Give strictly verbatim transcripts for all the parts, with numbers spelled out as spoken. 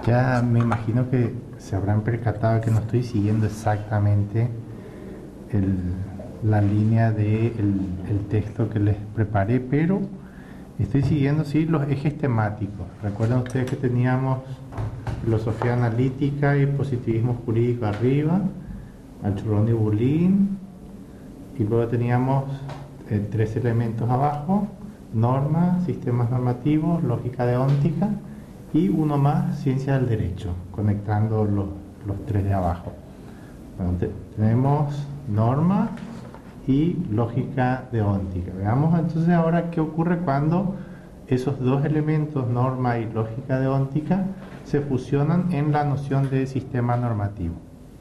Ya me imagino que se habrán percatado que no estoy siguiendo exactamente el, la línea del de el texto que les preparé, pero estoy siguiendo sí los ejes temáticos. Recuerdan ustedes que teníamos filosofía analítica y positivismo jurídico arriba, Alchurrón y Bulín, y luego teníamos eh, tres elementos abajo: norma, sistemas normativos, lógica deóntica, y uno más, ciencia del derecho, conectando los, los tres de abajo. Bueno, te, tenemos norma y lógica deóntica. Veamos entonces ahora qué ocurre cuando esos dos elementos, norma y lógica deóntica, se fusionan en la noción de sistema normativo.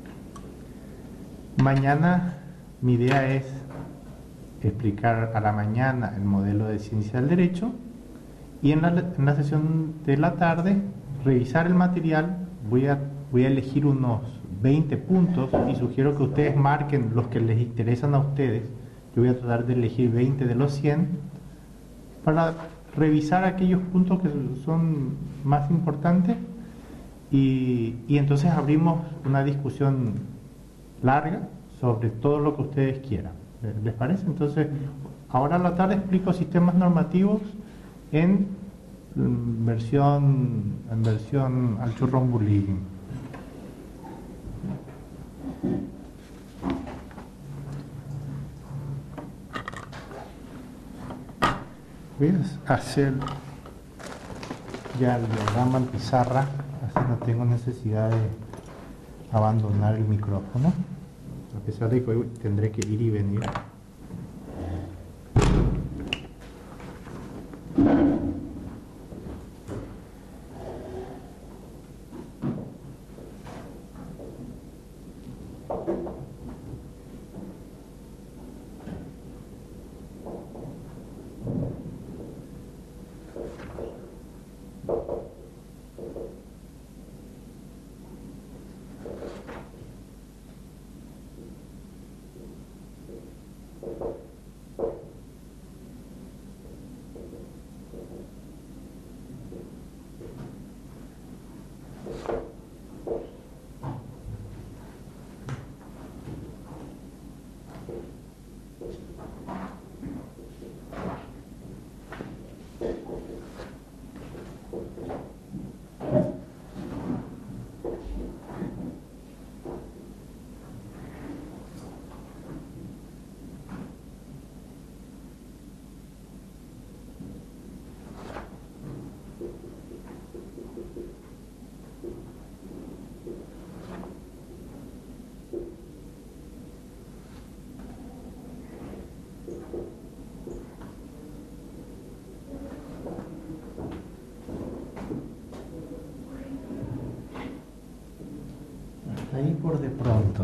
Mañana mi idea es explicar a la mañana el modelo de ciencia del derecho, y en la, en la sesión de la tarde revisar el material. Voy a, voy a elegir unos veinte puntos y sugiero que ustedes marquen los que les interesan a ustedes. Yo voy a tratar de elegir veinte de los cien para revisar aquellos puntos que son más importantes, y, y entonces abrimos una discusión larga sobre todo lo que ustedes quieran. ¿Les parece? Entonces, ahora a la tarde explico sistemas normativos en versión en versión Alchurrón Bulín. Voy a hacer ya el diagrama en pizarra, así no tengo necesidad de abandonar el micrófono, a pesar de que hoy tendré que ir y venir. Ahí por de pronto.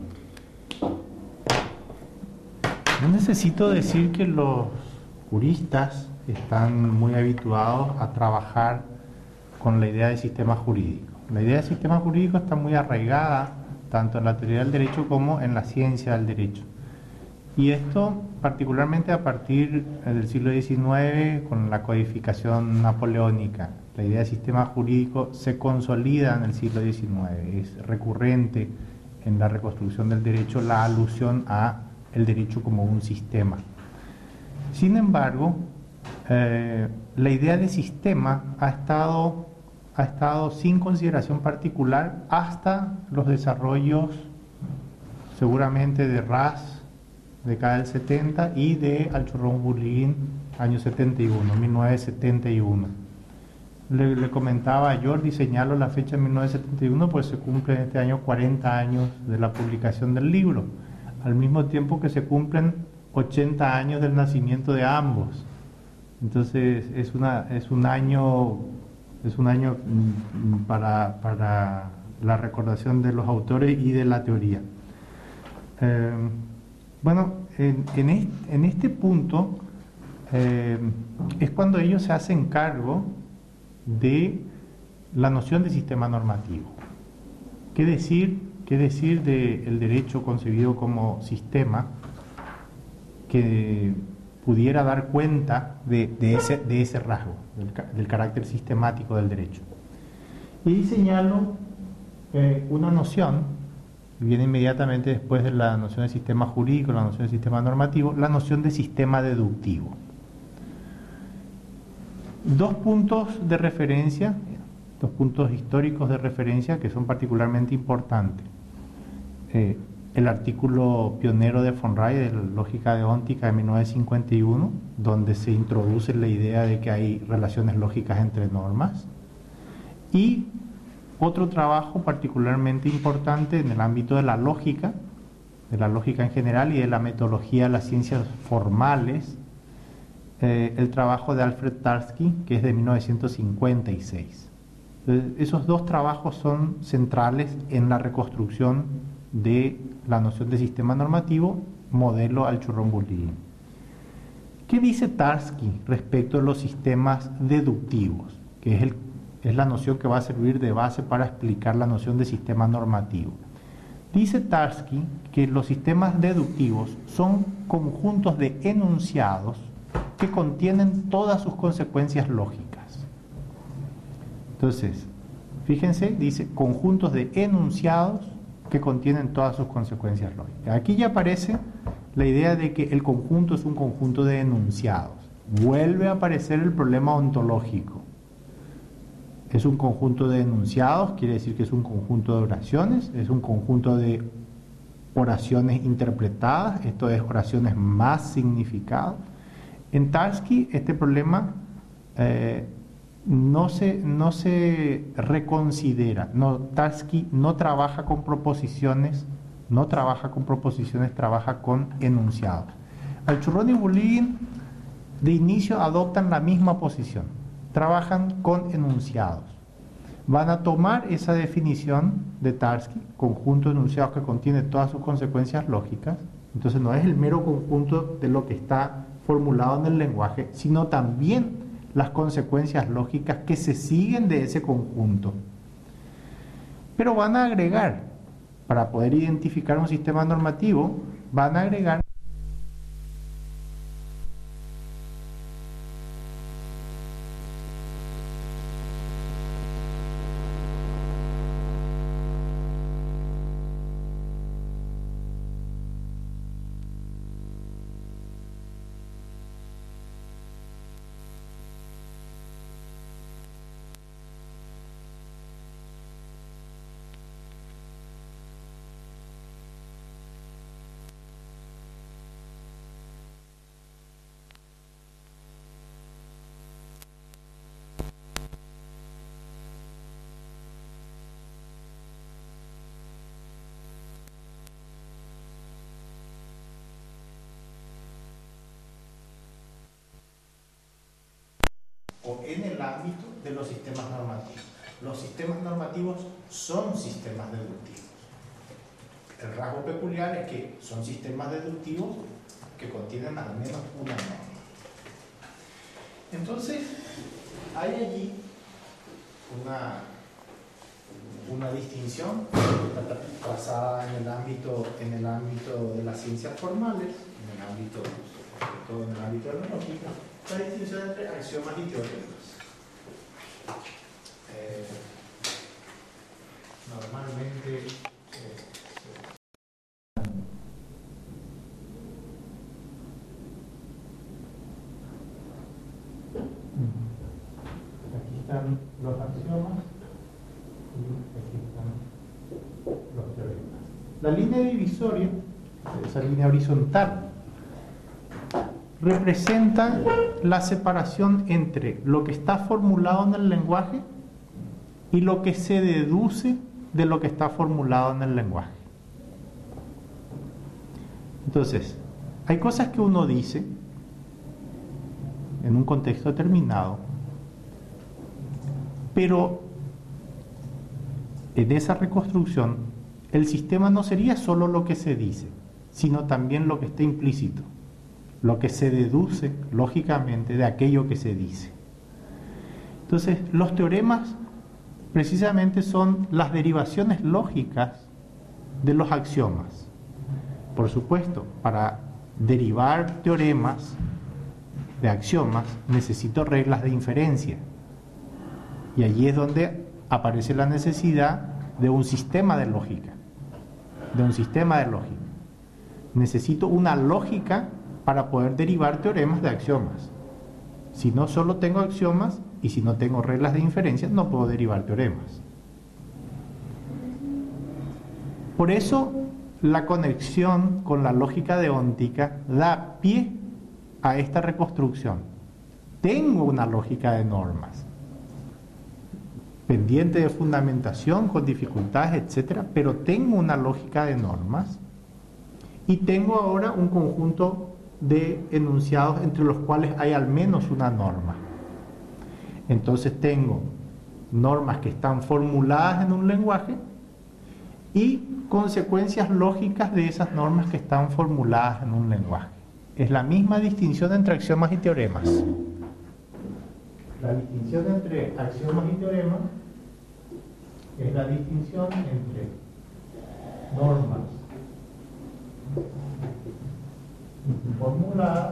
No necesito decir que los juristas están muy habituados a trabajar con la idea de sistema jurídico. La idea de sistema jurídico está muy arraigada tanto en la teoría del derecho como en la ciencia del derecho. Y esto particularmente a partir del siglo diecinueve, con la codificación napoleónica. La idea de sistema jurídico se consolida en el siglo diecinueve. Es recurrente en la reconstrucción del derecho la alusión a el derecho como un sistema. Sin embargo, eh, la idea de sistema ha estado, ha estado sin consideración particular hasta los desarrollos seguramente de Ras, década del setenta, y de Alchurrón Bulín, año setenta y uno, mil novecientos setenta y uno. Le, le comentaba a Jordi, señalo la fecha de mil novecientos setenta y uno, pues se cumplen este año cuarenta años de la publicación del libro, al mismo tiempo que se cumplen ochenta años del nacimiento de ambos. Entonces es, una, es un año, es un año para, para la recordación de los autores y de la teoría. Eh, bueno, en, en, este, en este punto eh, es cuando ellos se hacen cargo de la noción de sistema normativo. ¿Qué decir, qué decir del derecho concebido como sistema que pudiera dar cuenta de, de, ese, de ese rasgo, del, del carácter sistemático del derecho? Y señalo eh, una noción, viene inmediatamente después de la noción de sistema jurídico, la noción de sistema normativo, la noción de sistema deductivo. Dos puntos de referencia, dos puntos históricos de referencia que son particularmente importantes. Eh, el artículo pionero de von Rey de la lógica deóntica de mil novecientos cincuenta y uno, donde se introduce la idea de que hay relaciones lógicas entre normas, y otro trabajo particularmente importante en el ámbito de la lógica, de la lógica en general y de la metodología de las ciencias formales, eh, el trabajo de Alfred Tarski, que es de mil novecientos cincuenta y seis. Entonces, esos dos trabajos son centrales en la reconstrucción de la noción de sistema normativo, modelo Alchurrón-Bulliin. ¿Qué dice Tarski respecto a los sistemas deductivos? Que es, el, es la noción que va a servir de base para explicar la noción de sistema normativo. Dice Tarski que los sistemas deductivos son conjuntos de enunciados que contienen todas sus consecuencias lógicas. Entonces, fíjense, dice conjuntos de enunciados que contienen todas sus consecuencias lógicas. Aquí ya aparece la idea de que el conjunto es un conjunto de enunciados. Vuelve a aparecer el problema ontológico. Es un conjunto de enunciados, quiere decir que es un conjunto de oraciones, es un conjunto de oraciones interpretadas, esto es oraciones más significado. En Tarski este problema eh, no se, no se reconsidera. No, Tarski no trabaja con proposiciones, no trabaja con proposiciones, trabaja con enunciados. Alchurrón y Bulliin de inicio adoptan la misma posición, trabajan con enunciados. Van a tomar esa definición de Tarski, conjunto de enunciados que contiene todas sus consecuencias lógicas. Entonces no es el mero conjunto de lo que está formulado en el lenguaje, sino también las consecuencias lógicas que se siguen de ese conjunto. Pero van a agregar, para poder identificar un sistema normativo, van a agregar o en el ámbito de los sistemas normativos. Los sistemas normativos son sistemas deductivos. El rasgo peculiar es que son sistemas deductivos que contienen al menos una norma. Entonces, hay allí una, una distinción basada en el ámbito, en el ámbito de las ciencias formales, en el ámbito, sobre todo en el ámbito de la lógica, la distinción entre axiomas y teoremas. Eh, normalmente eh, aquí están los axiomas y aquí están los teoremas. La línea divisoria, esa línea horizontal, representa la separación entre lo que está formulado en el lenguaje y lo que se deduce de lo que está formulado en el lenguaje. Entonces, hay cosas que uno dice en un contexto determinado, pero en esa reconstrucción el sistema no sería solo lo que se dice, sino también lo que está implícito, lo que se deduce lógicamente de aquello que se dice. Entonces, los teoremas precisamente son las derivaciones lógicas de los axiomas. Por supuesto, para derivar teoremas de axiomas necesito reglas de inferencia, y allí es donde aparece la necesidad de un sistema de lógica, de un sistema de lógica. Necesito una lógica para poder derivar teoremas de axiomas. Si no solo tengo axiomas y si no tengo reglas de inferencia, no puedo derivar teoremas. Por eso, la conexión con la lógica deóntica da pie a esta reconstrucción. Tengo una lógica de normas, pendiente de fundamentación, con dificultades, etcétera, pero tengo una lógica de normas y tengo ahora un conjunto de enunciados entre los cuales hay al menos una norma. Entonces tengo normas que están formuladas en un lenguaje y consecuencias lógicas de esas normas que están formuladas en un lenguaje. Es la misma distinción entre axiomas y teoremas. La distinción entre axiomas y teoremas es la distinción entre normas formuladas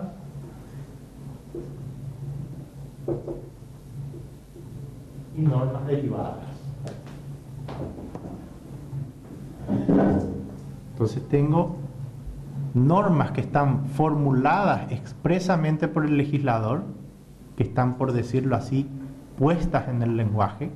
y normas derivadas. Entonces tengo normas que están formuladas expresamente por el legislador, que están, por decirlo así, puestas en el lenguaje,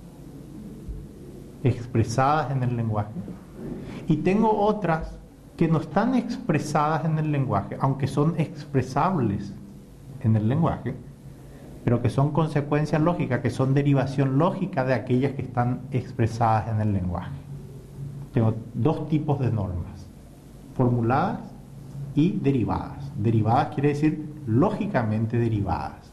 expresadas en el lenguaje, y tengo otras que no están expresadas en el lenguaje, aunque son expresables en el lenguaje, pero que son consecuencias lógicas, que son derivación lógica de aquellas que están expresadas en el lenguaje. Tengo dos tipos de normas, formuladas y derivadas. Derivadas quiere decir lógicamente derivadas.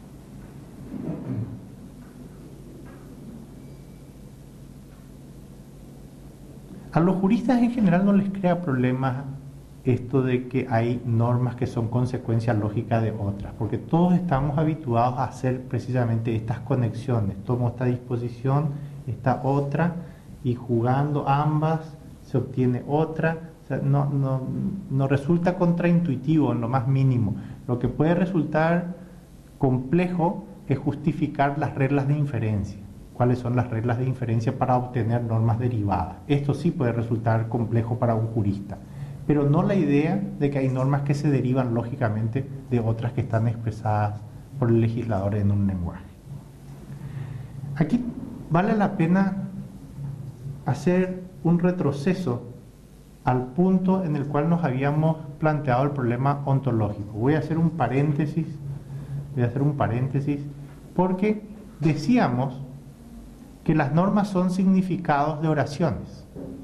A los juristas en general no les crea problemas esto de que hay normas que son consecuencia lógica de otras, porque todos estamos habituados a hacer precisamente estas conexiones. Tomo esta disposición, esta otra, y jugando ambas se obtiene otra. O sea, no, no, no resulta contraintuitivo en lo más mínimo. Lo que puede resultar complejo es justificar las reglas de inferencia. ¿Cuáles son las reglas de inferencia para obtener normas derivadas? Esto sí puede resultar complejo para un jurista, pero no la idea de que hay normas que se derivan lógicamente de otras que están expresadas por el legislador en un lenguaje. Aquí vale la pena hacer un retroceso al punto en el cual nos habíamos planteado el problema ontológico. Voy a hacer un paréntesis, voy a hacer un paréntesis, porque decíamos que las normas son significados de oraciones.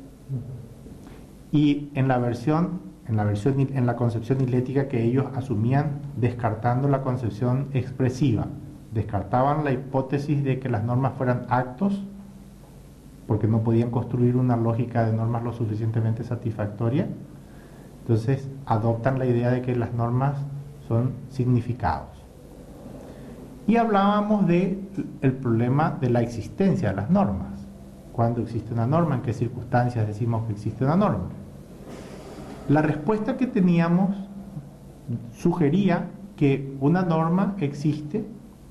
Y en la versión, en la versión, en la concepción hilética que ellos asumían, descartando la concepción expresiva, descartaban la hipótesis de que las normas fueran actos, porque no podían construir una lógica de normas lo suficientemente satisfactoria. Entonces adoptan la idea de que las normas son significados. Y hablábamos del problema de la existencia de las normas. ¿Cuándo existe una norma? ¿En qué circunstancias decimos que existe una norma? La respuesta que teníamos sugería que una norma existe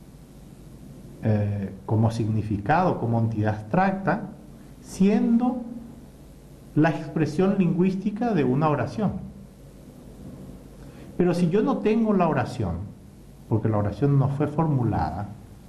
eh, como significado, como entidad abstracta, siendo la expresión lingüística de una oración. Pero si yo no tengo la oración, porque la oración no fue formulada,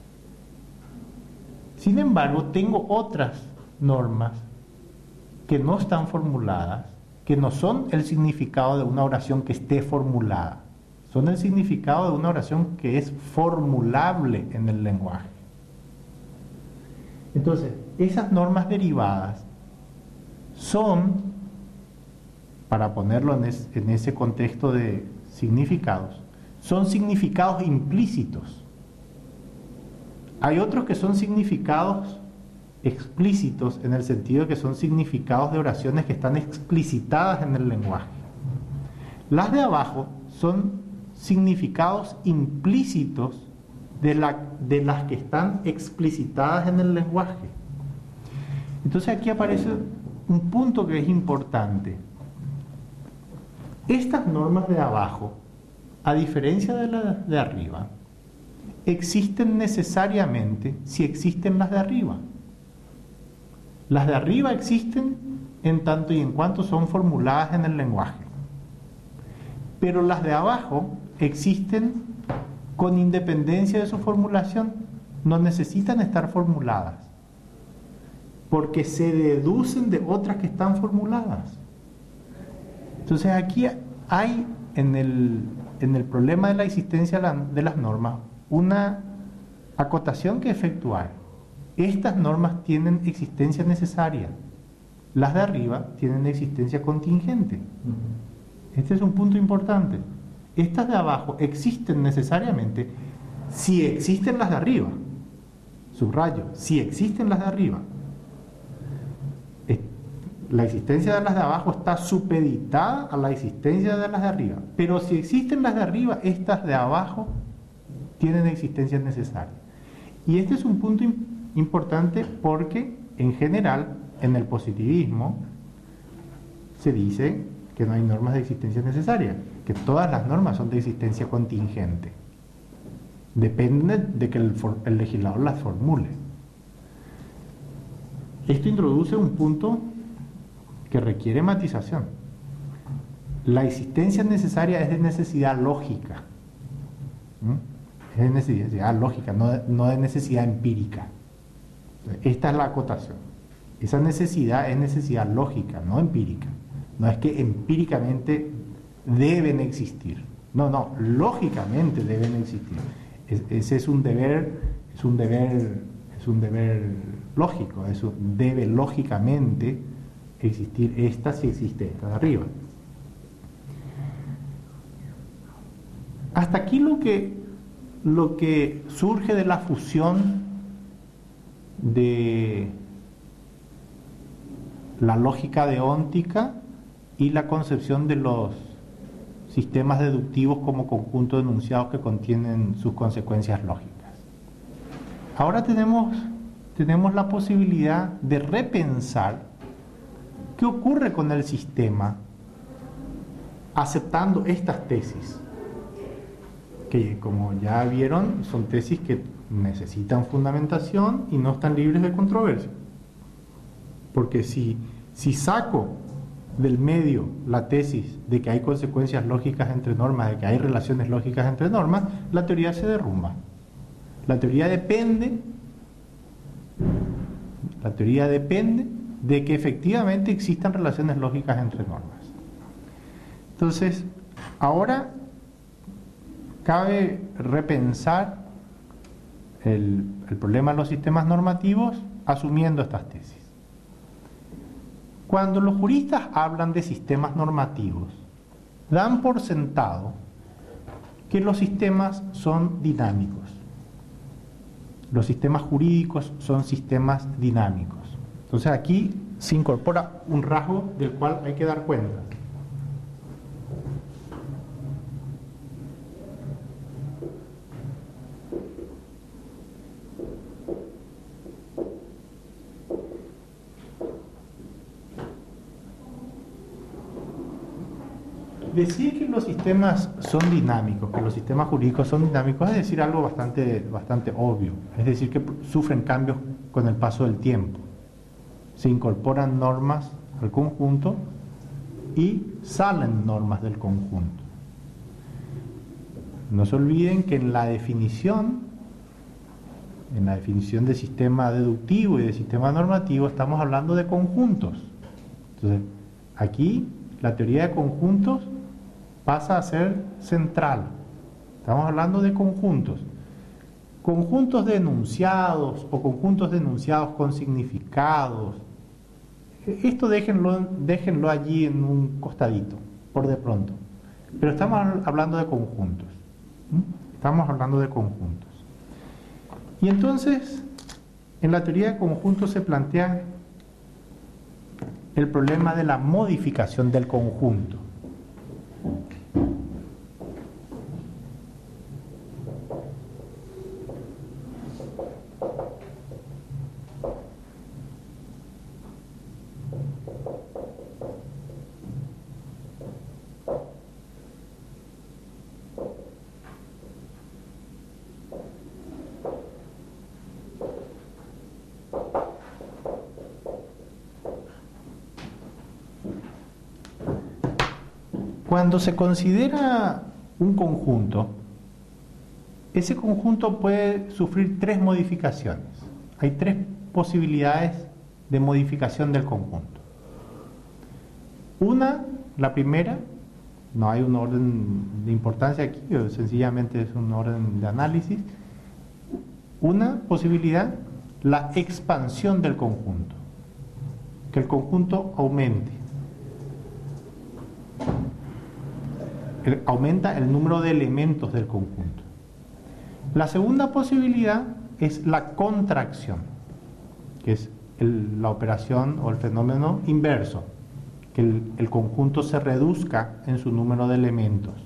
sin embargo tengo otras normas que no están formuladas, que no son el significado de una oración que esté formulada, son el significado de una oración que es formulable en el lenguaje. Entonces, esas normas derivadas son, para ponerlo en, es, en ese contexto de significados, son significados implícitos. Hay otros que son significados explícitos, en el sentido de que son significados de oraciones que están explicitadas en el lenguaje. Las de abajo son significados implícitos de, la, de las que están explicitadas en el lenguaje. Entonces aquí aparece un punto que es importante. Estas normas de abajo, a diferencia de las de arriba, existen necesariamente si existen las de arriba. Las de arriba existen en tanto y en cuanto son formuladas en el lenguaje. Pero las de abajo existen con independencia de su formulación. No necesitan estar formuladas, porque se deducen de otras que están formuladas. Entonces aquí hay en el, en el problema de la existencia de las normas una acotación que efectuar. Estas normas tienen existencia necesaria, las de arriba tienen existencia contingente. Este es un punto importante. Estas de abajo existen necesariamente si existen las de arriba. Subrayo, si existen las de arriba. La existencia de las de abajo está supeditada a la existencia de las de arriba. Pero si existen las de arriba, estas de abajo tienen existencia necesaria. Y este es un punto importante porque, en general, en el positivismo se dice que no hay normas de existencia necesaria, que todas las normas son de existencia contingente. Depende de que el, el legislador las formule. Esto introduce un punto que requiere matización. La existencia necesaria es de necesidad lógica. ¿Mm? Es de necesidad lógica, no de, no de necesidad empírica. Esta es la acotación. Esa necesidad es necesidad lógica, no empírica. No es que empíricamente deben existir. No, no, lógicamente deben existir. Es, ese es un deber, es un deber, es un deber lógico. Eso debe lógicamente existir esta si existe esta de arriba. Hasta aquí lo que, lo que surge de la fusión de la lógica deóntica y la concepción de los sistemas deductivos como conjunto de enunciados que contienen sus consecuencias lógicas. Ahora tenemos, tenemos la posibilidad de repensar qué ocurre con el sistema aceptando estas tesis, que como ya vieron son tesis que necesitan fundamentación y no están libres de controversia. Porque si, si saco del medio la tesis de que hay consecuencias lógicas entre normas, de que hay relaciones lógicas entre normas, la teoría se derrumba. La teoría depende, la teoría depende de que efectivamente existan relaciones lógicas entre normas. Entonces, ahora cabe repensar el, el problema de los sistemas normativos asumiendo estas tesis. Cuando los juristas hablan de sistemas normativos, dan por sentado que los sistemas son dinámicos. Los sistemas jurídicos son sistemas dinámicos. Entonces aquí se incorpora un rasgo del cual hay que dar cuenta. Decir que los sistemas son dinámicos, que los sistemas jurídicos son dinámicos, es decir algo bastante, bastante obvio. Es decir, que sufren cambios con el paso del tiempo. Se incorporan normas al conjunto y salen normas del conjunto. No se olviden que en la definición, en la definición de sistema deductivo y de sistema normativo, estamos hablando de conjuntos. Entonces, aquí la teoría de conjuntos pasa a ser central. Estamos hablando de conjuntos. Conjuntos de enunciados o conjuntos de enunciados con significados. Esto déjenlo, déjenlo allí en un costadito, por de pronto. Pero estamos hablando de conjuntos. ¿Mm? Estamos hablando de conjuntos. Y entonces, en la teoría de conjuntos se plantea el problema de la modificación del conjunto. Cuando se considera un conjunto, ese conjunto puede sufrir tres modificaciones. Hay tres posibilidades de modificación del conjunto. Una, la primera, no hay un orden de importancia aquí, sencillamente es un orden de análisis. Una posibilidad, la expansión del conjunto, que el conjunto aumente. El, aumenta el número de elementos del conjunto. La segunda posibilidad es la contracción, que es el, la operación o el fenómeno inverso, que el, el conjunto se reduzca en su número de elementos.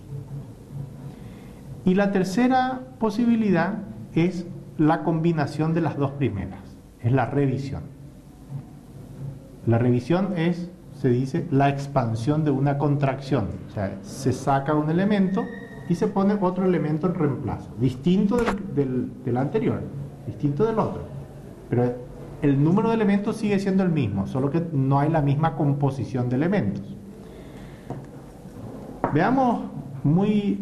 Y la tercera posibilidad es la combinación de las dos primeras, es la revisión. La revisión es, se dice, la expansión de una contracción, o sea, se saca un elemento y se pone otro elemento en reemplazo, distinto del, del, del anterior, distinto del otro, pero el número de elementos sigue siendo el mismo, solo que no hay la misma composición de elementos. Veamos muy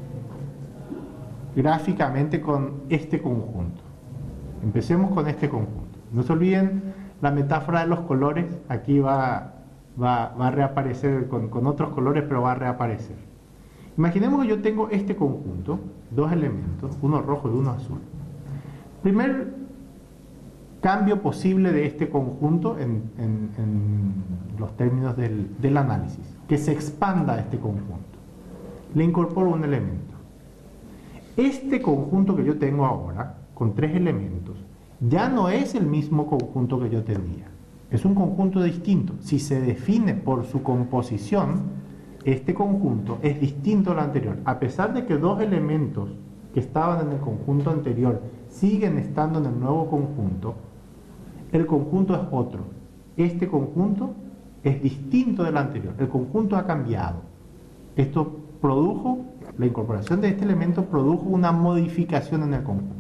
gráficamente con este conjunto. Empecemos con este conjunto. No se olviden la metáfora de los colores, aquí va, va, va a reaparecer con, con otros colores, pero va a reaparecer. Imaginemos que yo tengo este conjunto, dos elementos, uno rojo y uno azul. Primer cambio posible de este conjunto en, en, en los términos del, del análisis, que se expanda este conjunto. Le incorporo un elemento. Este conjunto que yo tengo ahora, con tres elementos, ya no es el mismo conjunto que yo tenía. Es un conjunto distinto. Si se define por su composición, este conjunto es distinto al anterior. A pesar de que dos elementos que estaban en el conjunto anterior siguen estando en el nuevo conjunto, el conjunto es otro. Este conjunto es distinto del anterior. El conjunto ha cambiado. Esto produjo, la incorporación de este elemento produjo una modificación en el conjunto.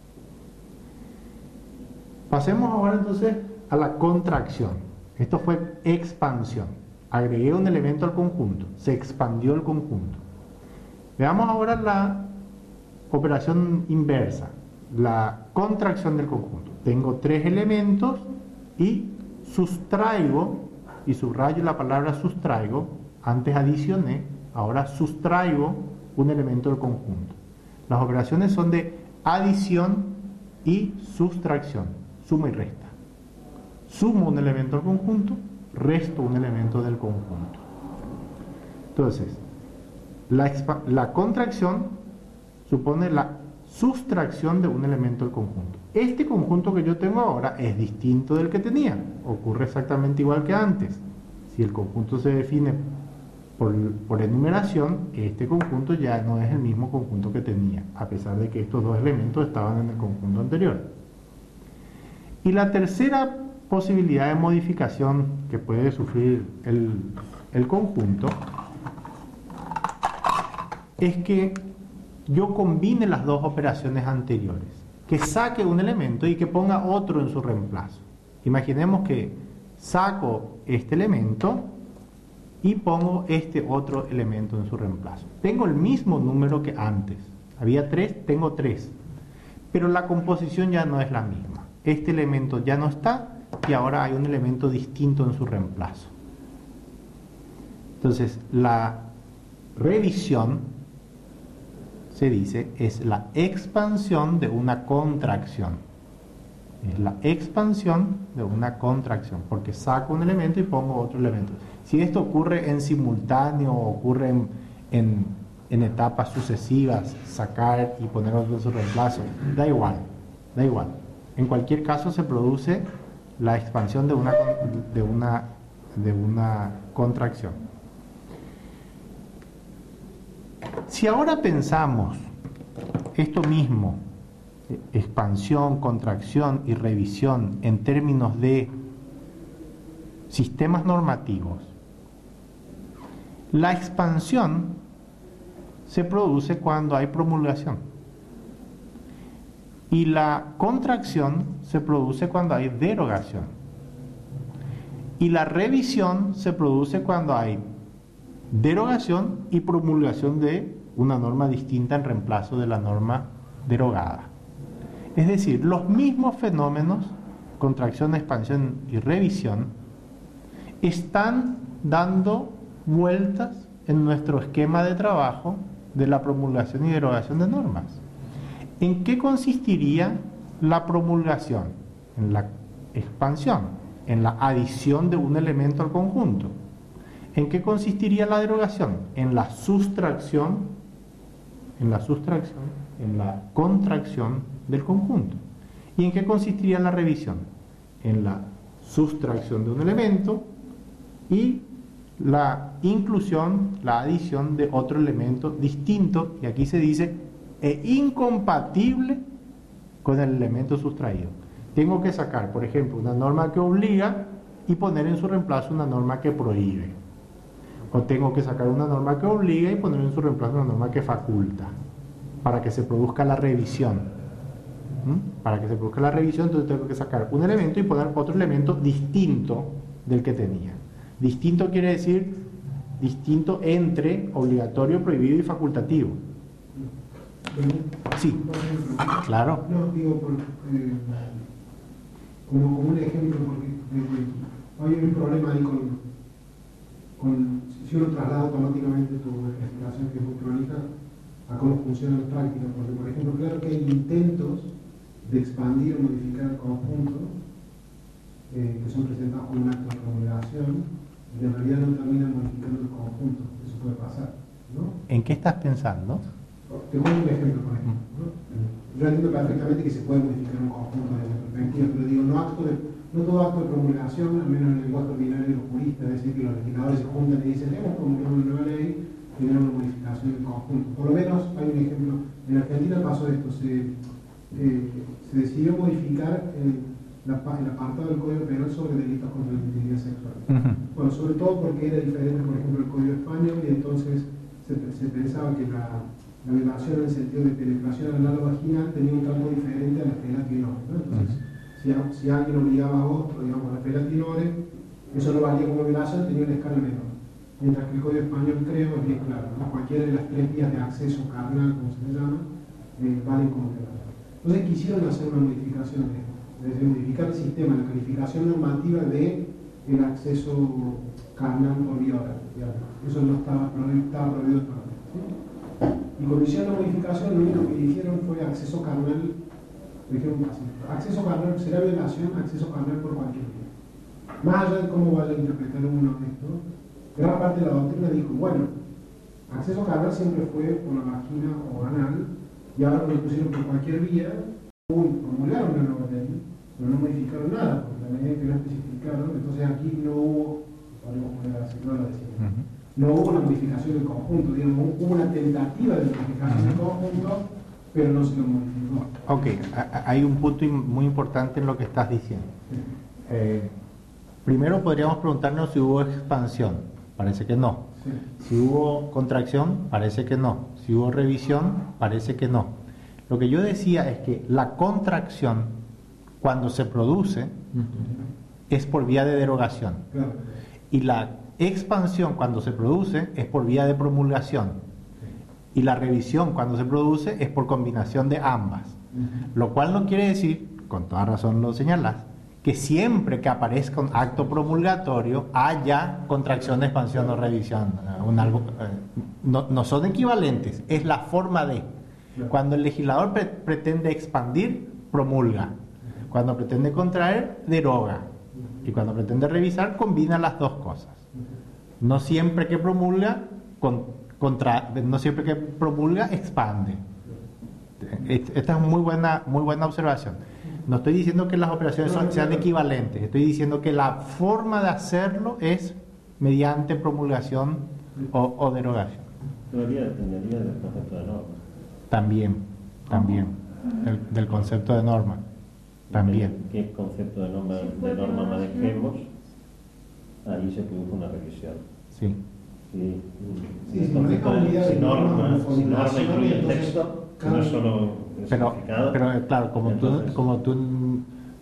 Pasemos ahora entonces a la contracción. Esto fue expansión. Agregué un elemento al conjunto, se expandió el conjunto. Veamos ahora la operación inversa, la contracción del conjunto. Tengo tres elementos y sustraigo, y subrayo la palabra sustraigo, antes adicioné, ahora sustraigo un elemento del conjunto. Las operaciones son de adición y sustracción, suma y resta. Sumo un elemento al conjunto, resto un elemento del conjunto. Entonces, la, la contracción supone la sustracción de un elemento del conjunto. Este conjunto que yo tengo ahora es distinto del que tenía. Ocurre exactamente igual que antes. Si el conjunto se define por, por enumeración, este conjunto ya no es el mismo conjunto que tenía, a pesar de que estos dos elementos estaban en el conjunto anterior. Y la tercera posibilidad de modificación que puede sufrir el, el conjunto es que yo combine las dos operaciones anteriores, que saque un elemento y que ponga otro en su reemplazo. Imaginemos que saco este elemento y pongo este otro elemento en su reemplazo. Tengo el mismo número que antes, había tres, tengo tres, pero la composición ya no es la misma. Este elemento ya no está y ahora hay un elemento distinto en su reemplazo. Entonces, la revisión, se dice, es la expansión de una contracción. Es la expansión de una contracción, porque saco un elemento y pongo otro elemento. Si esto ocurre en simultáneo o ocurre en, en, en etapas sucesivas, sacar y poner otro en su reemplazo, da igual, da igual. En cualquier caso se produce la expansión de una, de una, de una contracción. Si ahora pensamos esto mismo, expansión, contracción y revisión, en términos de sistemas normativos, la expansión se produce cuando hay promulgación y la contracción se produce cuando hay derogación y la revisión se produce cuando hay derogación y promulgación de una norma distinta en reemplazo de la norma derogada. Es decir, los mismos fenómenos, contracción, expansión y revisión, están dando vueltas en nuestro esquema de trabajo de la promulgación y derogación de normas. ¿En qué consistiría la promulgación? En la expansión, en la adición de un elemento al conjunto. ¿En qué consistiría la derogación? En la sustracción, en la sustracción, en la contracción del conjunto. ¿Y en qué consistiría la revisión? En la sustracción de un elemento y la inclusión, la adición de otro elemento distinto, y aquí se dice, e incompatible con el elemento sustraído. Tengo que sacar, por ejemplo, una norma que obliga y poner en su reemplazo una norma que prohíbe. O tengo que sacar una norma que obliga y poner en su reemplazo una norma que faculta, para que se produzca la revisión. ¿Mm? Para que se produzca la revisión, entonces tengo que sacar un elemento y poner otro elemento distinto del que tenía. Distinto quiere decir distinto entre obligatorio, prohibido y facultativo. Sí, claro. No, digo, por, eh, como, como un ejemplo, porque eh, hay un problema ahí con, con, si uno traslada automáticamente tu explicación, que es muy crónica, a cómo funciona la práctica, porque por ejemplo, claro que hay intentos de expandir o modificar el conjunto, eh, que son presentados como un acto de promulgación, y en realidad no terminan modificando el conjunto. Eso puede pasar, ¿no? ¿En qué estás pensando? Te pongo un ejemplo, por ejemplo, ¿no? Yo entiendo perfectamente que se puede modificar un conjunto desde esa perspectiva, pero digo, no, acto de, no todo acto de promulgación, al menos en el lenguaje ordinario de los juristas, es decir, que los legisladores se juntan y dicen, hemos promulgado una nueva ley, genera una modificación del conjunto. Por lo menos hay un ejemplo, en Argentina pasó esto, se, eh, se decidió modificar eh, la, el apartado del Código Penal sobre delitos contra la integridad sexual. Uh-huh. Bueno, sobre todo porque era diferente, por ejemplo, el Código Español, y entonces se, se pensaba que la La violación en el sentido de penetración anal o vaginal tenía un trato diferente a la felatinore, ¿no? Entonces, uh-huh. si, a, si alguien obligaba a otro, digamos, a la felatinore, eso no valía como violación, tenía una escala menor. Mientras que el Código Español, creo, es bien claro, ¿no? Cualquiera de las tres vías de acceso carnal, como se le llama, eh, valen como violación. Entonces quisieron hacer una modificación de esto, es decir, modificar el sistema, la calificación normativa de el acceso carnal por vía oral, digamos. Eso no estaba prohibido, estaba prohibido por la ley, ¿sí? Y cuando hicieron la modificación, lo único que dijeron fue acceso carnal, dijeron así, acceso carnal, será violación, acceso carnal por cualquier vía. Más allá de cómo vaya a interpretar uno esto, gran parte de la doctrina dijo, bueno, acceso carnal siempre fue por la vagina o anal, y ahora lo pusieron por cualquier vía, promulgaron una nueva ley, pero no modificaron nada, porque la medida que no especificaron, entonces aquí no hubo, podemos poner así, no lo decimos. Uh-huh. No hubo una modificación del conjunto, digamos, hubo una tentativa de modificación del conjunto, pero no se lo modificó. Ok, hay un punto muy importante en lo que estás diciendo. Sí. Eh, primero podríamos preguntarnos si hubo expansión, parece que no. Sí. Si hubo contracción, parece que no. Si hubo revisión, parece que no. Lo que yo decía es que la contracción, cuando se produce, uh-huh. es por vía de derogación. Claro. Y la expansión, cuando se produce, es por vía de promulgación, y la revisión, cuando se produce, es por combinación de ambas. Uh-huh. Lo cual no quiere decir, con toda razón lo señalas, que siempre que aparezca un acto promulgatorio haya contracción, expansión o revisión. Un algo, eh, no, no son equivalentes, es la forma de. Cuando el legislador pre- pretende expandir, promulga. Cuando pretende contraer, deroga. Y cuando pretende revisar, combina las dos cosas. No siempre que promulga, con, contra, no siempre que promulga, expande. Esta es muy buena, muy buena observación. No estoy diciendo que las operaciones son, sean equivalentes, estoy diciendo que la forma de hacerlo es mediante promulgación o, o derogación. Todavía dependería del concepto de norma. También, también, del, del concepto de norma. También. ¿Qué concepto de norma, de norma manejemos? Ahí se produjo una revisión. Sí. Sí, sí, el concepto de, de si norma, si norma incluye el texto, no es solo pero, pero claro, como tú, como tú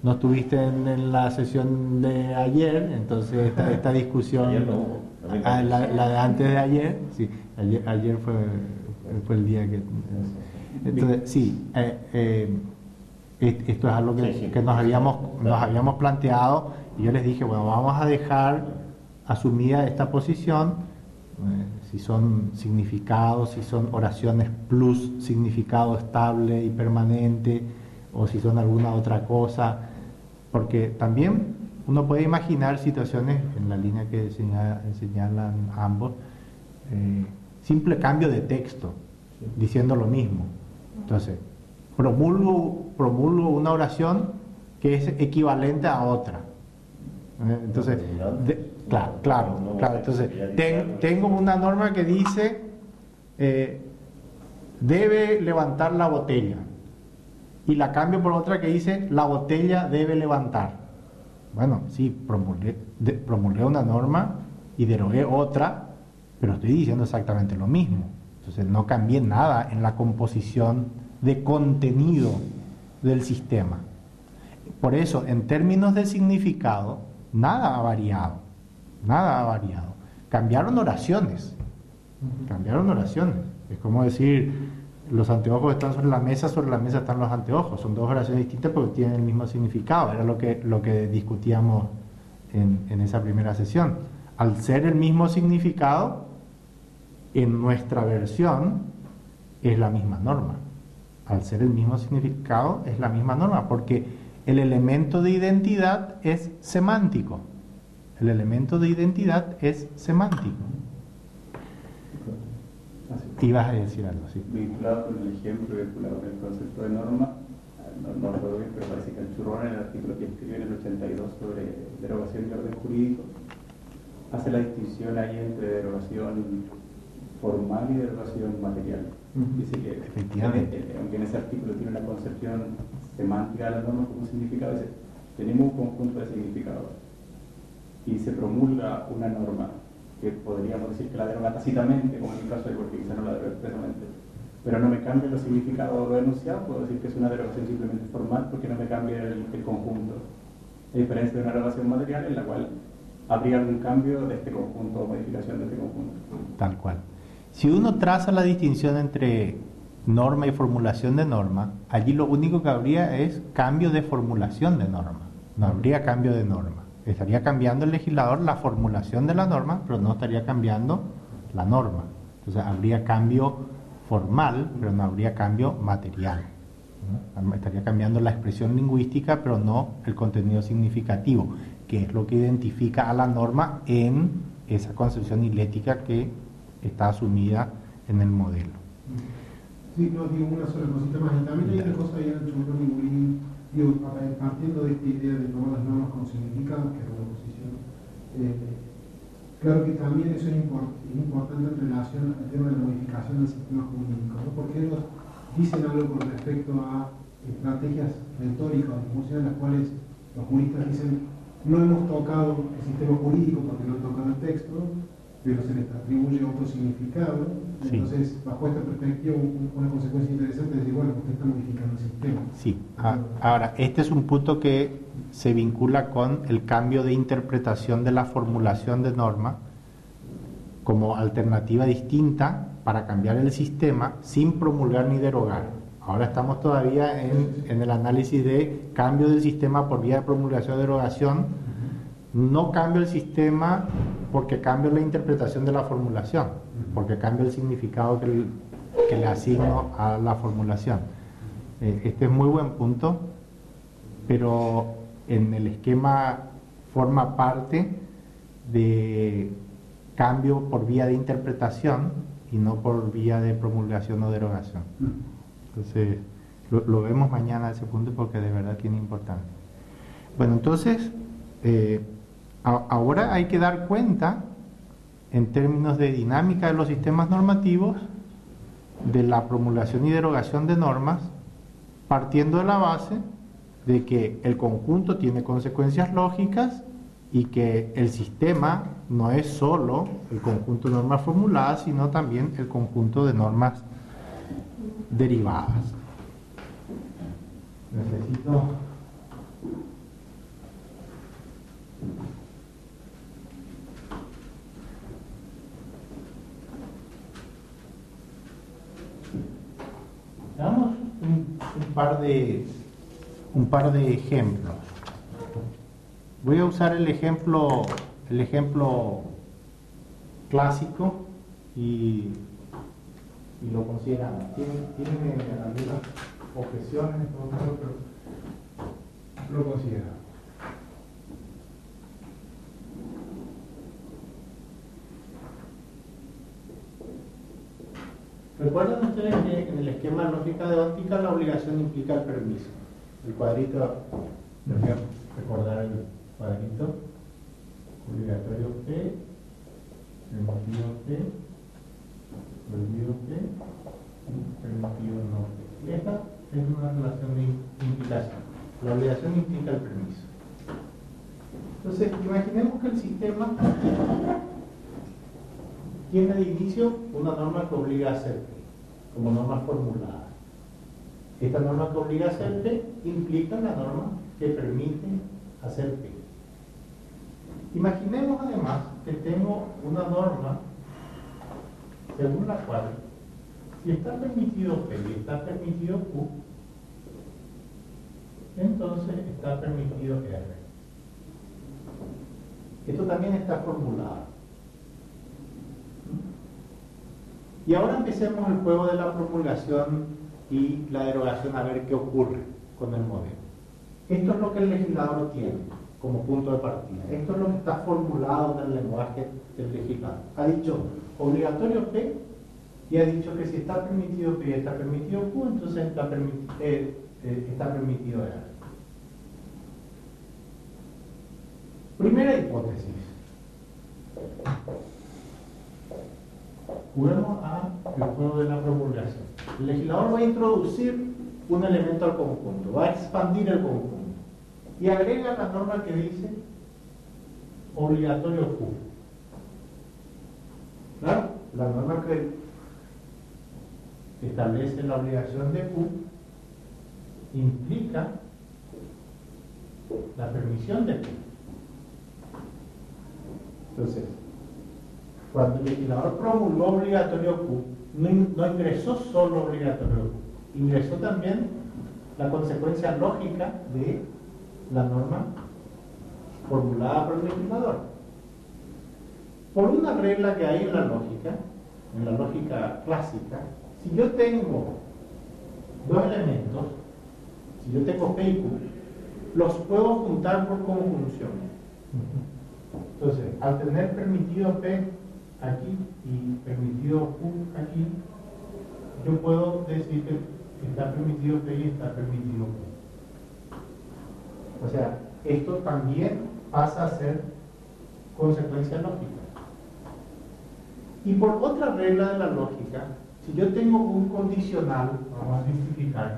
no estuviste en, en la sesión de ayer, entonces esta, esta discusión, Ayer no hubo. A mí me ah, la, parece. la de antes de ayer, sí, ayer, ayer fue, fue el día que... Entonces, sí, eh, eh, est- esto es algo que, Sí, sí. que nos, habíamos, nos habíamos planteado y yo les dije, bueno, vamos a dejar asumida esta posición, eh, si son significados, si son oraciones plus significado estable y permanente, o si son alguna otra cosa, porque también uno puede imaginar situaciones en la línea que señala- señalan ambos, eh, simple cambio de texto, diciendo lo mismo. Entonces, promulgo, promulgo una oración que es equivalente a otra. ¿Eh? Entonces, de- claro, claro, claro. Entonces, ten- tengo una norma que dice eh, debe levantar la botella y la cambio por otra que dice la botella debe levantar. Bueno, sí, promulgué, de- promulgué una norma y derogué otra, pero estoy diciendo exactamente lo mismo. Entonces no cambié nada en la composición de contenido del sistema. Por eso, en términos de significado, nada ha variado, nada ha variado. Cambiaron oraciones, cambiaron oraciones. Es como decir, los anteojos están sobre la mesa, sobre la mesa están los anteojos. Son dos oraciones distintas porque tienen el mismo significado. Era lo que, lo que discutíamos en, en esa primera sesión. Al ser el mismo significado, en nuestra versión es la misma norma. Al ser el mismo significado es la misma norma, porque el elemento de identidad es semántico. El elemento de identidad es semántico. Ibas a decir algo, sí. Vinculado con el ejemplo, vinculado con el concepto de norma, no, no recuerdo bien, pero parece que el Churrón, en el artículo que escribió en el ochenta y dos sobre derogación de orden jurídico, hace la distinción ahí entre derogación formal y derogación material. Dice que, Efectivamente. eh, aunque en ese artículo tiene una concepción semántica de la norma como significado, dice, tenemos un conjunto de significados y se promulga una norma que podríamos decir que la deroga tácitamente, como en el caso de porque quizá no la deroga expresamente, pero no me cambia los significados o lo enunciado, puedo decir que es una derogación simplemente formal porque no me cambia el, el conjunto. A diferencia de una derogación material en la cual habría algún cambio de este conjunto o modificación de este conjunto. Tal cual. Si uno traza la distinción entre norma y formulación de norma, allí lo único que habría es cambio de formulación de norma, no habría cambio de norma. Estaría cambiando el legislador la formulación de la norma, pero no estaría cambiando la norma. Entonces habría cambio formal, pero no habría cambio material. ¿No? Estaría cambiando la expresión lingüística, pero no el contenido significativo, que es lo que identifica a la norma en esa concepción hilética que está asumida en el modelo. Sí, no, digo una sola cosita más. Y también hay una cosa ahí en el Churrón y Murín, digo, partiendo de esta idea de tomar las normas como significado, que es una posición, eh, claro que también eso es, import, es importante en relación al tema de la modificación del sistema jurídico, ¿no? Porque ellos dicen algo con respecto a estrategias retóricas o discusiones en las cuales los juristas dicen no hemos tocado el sistema jurídico porque no han tocado el texto, pero se les atribuye otro significado. Sí. Entonces, bajo esta perspectiva, una consecuencia interesante es decir, bueno, usted está modificando el sistema. Sí, ahora, este es un punto que se vincula con el cambio de interpretación de la formulación de norma como alternativa distinta para cambiar el sistema sin promulgar ni derogar. Ahora estamos todavía en, en el análisis de cambio del sistema por vía de promulgación o derogación. No cambio el sistema porque cambio la interpretación de la formulación, porque cambio el significado que, el, que le asigno a la formulación. Eh, este es muy buen punto, pero en el esquema forma parte de cambio por vía de interpretación y no por vía de promulgación o derogación. Entonces, lo, lo vemos mañana ese punto porque de verdad tiene importancia. Bueno, entonces, eh, a, ahora hay que dar cuenta, en términos de dinámica de los sistemas normativos, de la promulgación y derogación de normas, partiendo de la base de que el conjunto tiene consecuencias lógicas y que el sistema no es solo el conjunto de normas formuladas, sino también el conjunto de normas derivadas. Necesito Veamos un, un par de un par de ejemplos. Voy a usar el ejemplo el ejemplo clásico y, y lo consideramos. Tienen, tienen algunas objeciones en todo caso, pero lo consideramos. Recuerden ustedes que en el esquema de lógica deóntica la obligación implica el permiso. El cuadrito, debería recordar el cuadrito, obligatorio P, permitido P, prohibido P, permitido no P. Y esta es una relación de implicación. La obligación implica el permiso. Entonces, imaginemos que el sistema tiene de inicio una norma que obliga a hacer P, como norma formulada. Esta norma que obliga a hacer P implica la norma que permite hacer P. Imaginemos además que tengo una norma según la cual, si está permitido P y está permitido Q, entonces está permitido R. Esto también está formulado. Y ahora empecemos el juego de la promulgación y la derogación a ver qué ocurre con el modelo. Esto es lo que el legislador tiene como punto de partida. Esto es lo que está formulado en el lenguaje del legislador. Ha dicho obligatorio P y ha dicho que si está permitido P y está permitido Q, entonces está, permiti eh, eh, está permitido R. Primera hipótesis. Juguemos al juego de la promulgación. El legislador va a introducir un elemento al conjunto, va a expandir el conjunto y agrega la norma que dice obligatorio Q. ¿Claro? La norma que establece la obligación de Q implica la permisión de Q. Entonces, cuando el legislador promulgó obligatorio Q, no, no ingresó solo obligatorio Q, ingresó también la consecuencia lógica de la norma formulada por el legislador. Por una regla que hay en la lógica, en la lógica clásica, si yo tengo dos elementos, si yo tengo P y Q, los puedo juntar por conjunción. Entonces, al tener permitido P aquí y permitido Q aquí, yo puedo decir que está permitido P y está permitido Q. O sea, esto también pasa a ser consecuencia lógica. Y por otra regla de la lógica, si yo tengo un condicional, vamos a simplificar,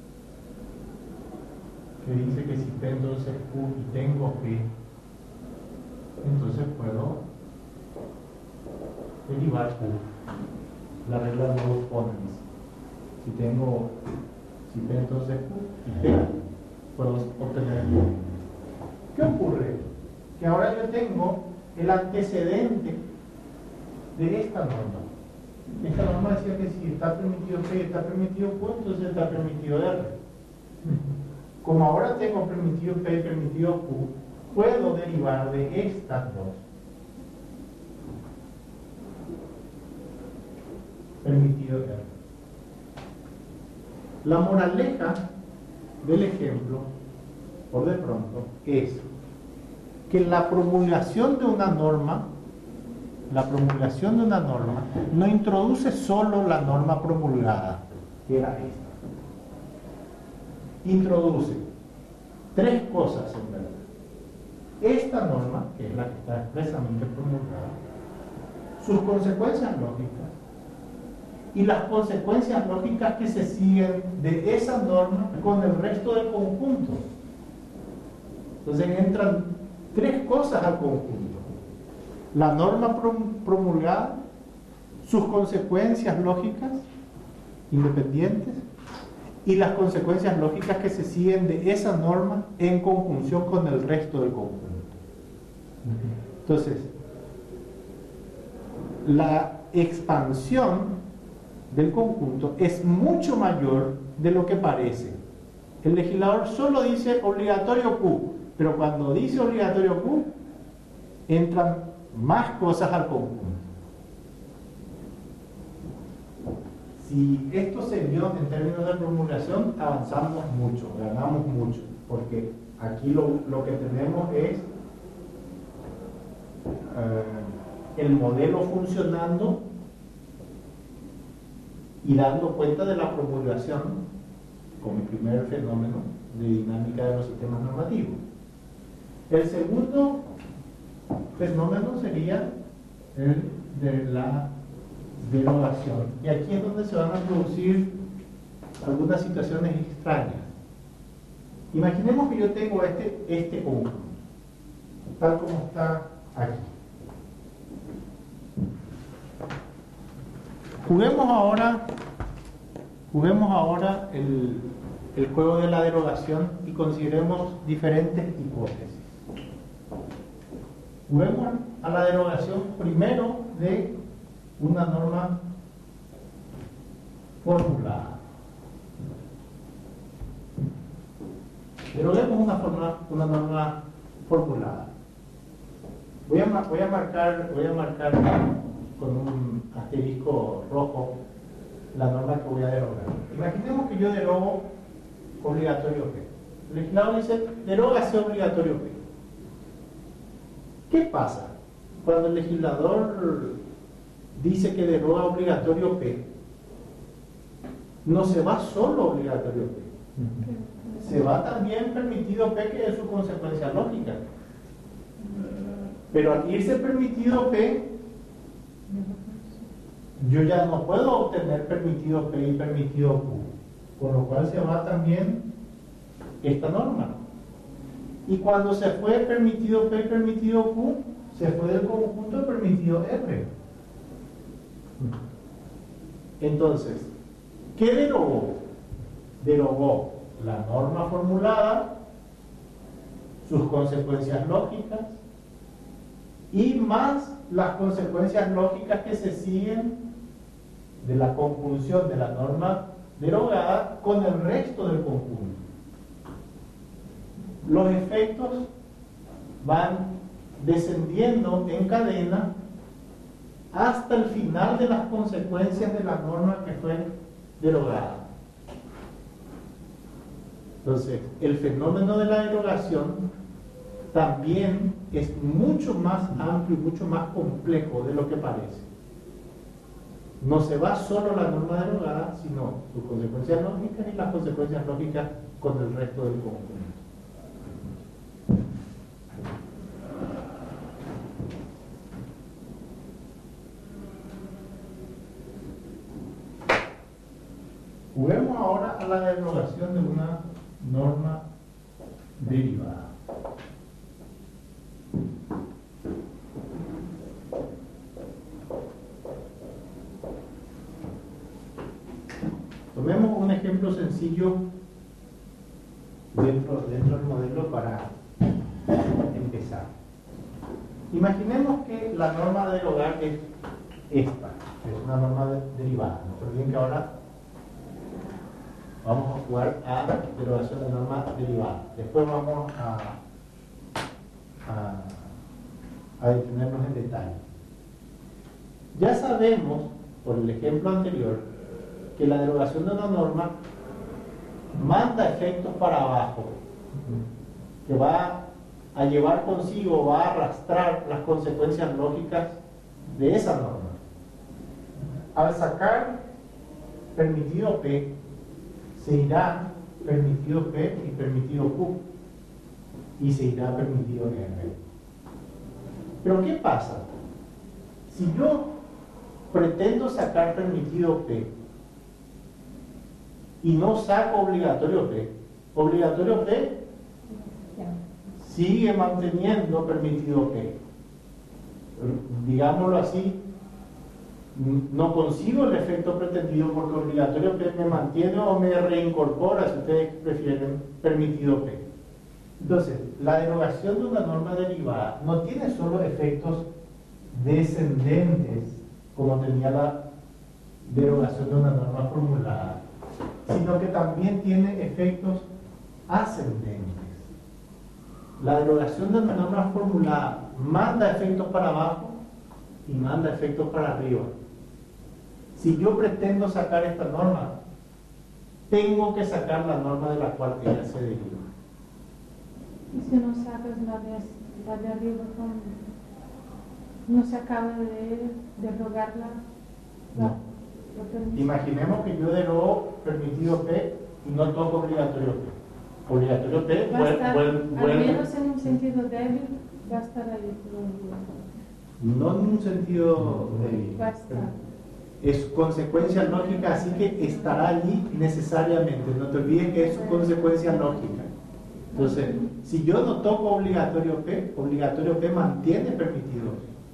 que dice que si tengo entonces Q y tengo P, entonces puedo derivar Q. La regla de los ponens. Si tengo, si P entonces Q y P, puedo obtener Q. ¿Qué ocurre? Que ahora yo tengo el antecedente de esta norma. Esta norma decía que si está permitido P y está permitido Q, entonces está permitido R. Como ahora tengo permitido P y permitido Q, puedo derivar de estas dos. Permitido R. La moraleja del ejemplo, por de pronto, es que la promulgación de una norma, la promulgación de una norma, no introduce solo la norma promulgada, que era esta. Introduce tres cosas en verdad. Esta norma, que es la que está expresamente promulgada, sus consecuencias lógicas y las consecuencias lógicas que se siguen de esa norma con el resto del conjunto. Entonces entran tres cosas al conjunto: la norma promulgada, sus consecuencias lógicas independientes y las consecuencias lógicas que se siguen de esa norma en conjunción con el resto del conjunto. Entonces, la expansión del conjunto es mucho mayor de lo que parece. El legislador solo dice obligatorio Q, pero cuando dice obligatorio Q, entran más cosas al conjunto. Si esto se vio en términos de promulgación, avanzamos mucho, ganamos mucho, porque aquí lo, lo que tenemos es uh, el modelo funcionando y dando cuenta de la promulgación como el primer fenómeno de dinámica de los sistemas normativos. El segundo fenómeno sería el de la derogación. Y aquí es donde se van a producir algunas situaciones extrañas. Imaginemos que yo tengo este, este conjunto, tal como está aquí. Juguemos ahora, juguemos ahora el, el juego de la derogación y consideremos diferentes hipótesis. Juguemos a la derogación primero de una norma formulada. Deroguemos una, forma, una norma formulada. Voy a, voy a marcar, voy a marcar con un asterisco rojo la norma que voy a derogar. Imaginemos que yo derogo obligatorio P. El legislador dice, derógase obligatorio P. ¿Qué pasa cuando el legislador dice que deroga obligatorio P? No se va solo obligatorio P. Se va también permitido P, que es su consecuencia lógica. Pero al irse permitido P, yo ya no puedo obtener permitido P y permitido Q, con lo cual se va también esta norma. Y cuando se fue permitido P y permitido Q, se fue del conjunto permitido R. Entonces, ¿qué derogó? Derogó la norma formulada, sus consecuencias lógicas y más las consecuencias lógicas que se siguen de la conjunción de la norma derogada con el resto del conjunto. Los efectos van descendiendo en cadena hasta el final de las consecuencias de la norma que fue derogada. Entonces, el fenómeno de la derogación también es mucho más amplio y mucho más complejo de lo que parece. No se va solo la norma derogada, sino sus consecuencias lógicas y las consecuencias lógicas con el resto del conjunto. Juguemos ahora a la derogación de una norma derivada. Tomemos un ejemplo sencillo dentro, dentro del modelo para empezar. Imaginemos que la norma de derogar es esta, es una norma de, derivada. No se olviden que ahora vamos a jugar a derogación de norma derivada. Después vamos a, a, a detenernos en detalle. Ya sabemos, por el ejemplo anterior, que la derogación de una norma manda efectos para abajo, que va a llevar consigo, va a arrastrar las consecuencias lógicas de esa norma. Al sacar permitido P, se irá permitido P y permitido Q, y se irá permitido R. Pero ¿qué pasa? Si yo pretendo sacar permitido P y no saco obligatorio P, obligatorio P sigue manteniendo permitido P. Digámoslo así, no consigo el efecto pretendido porque obligatorio P me mantiene o me reincorpora, si ustedes prefieren, permitido P. Entonces, la derogación de una norma derivada no tiene solo efectos descendentes, como tenía la derogación de una norma formulada, sino que también tiene efectos ascendentes. La derogación de una norma formulada manda efectos para abajo y manda efectos para arriba. Si yo pretendo sacar esta norma, tengo que sacar la norma de la cual ella se deriva. ¿Y si no sacas la de, la de arriba, con, no se acaba de derogarla? No. Imaginemos que yo derogo permitido P y no toco obligatorio P. Obligatorio P, va a estar, buen, al buen, menos en un sentido débil, va a estar ahí. No en un sentido débil. Va a estar. Es consecuencia lógica, así que estará allí necesariamente. No te olvides que es su consecuencia lógica. Entonces, si yo no toco obligatorio P, obligatorio P mantiene permitido.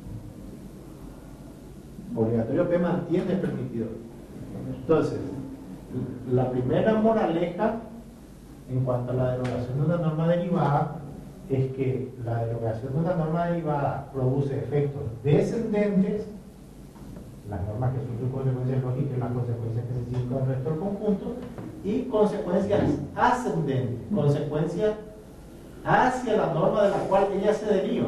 Obligatorio P mantiene permitido. Entonces, la primera moraleja en cuanto a la derogación de una norma derivada es que la derogación de una norma derivada produce efectos descendentes, las normas que son sus consecuencias lógicas y las consecuencias que se siguen con el resto del conjunto, y consecuencias ascendentes, consecuencias hacia la norma de la cual ella se deriva.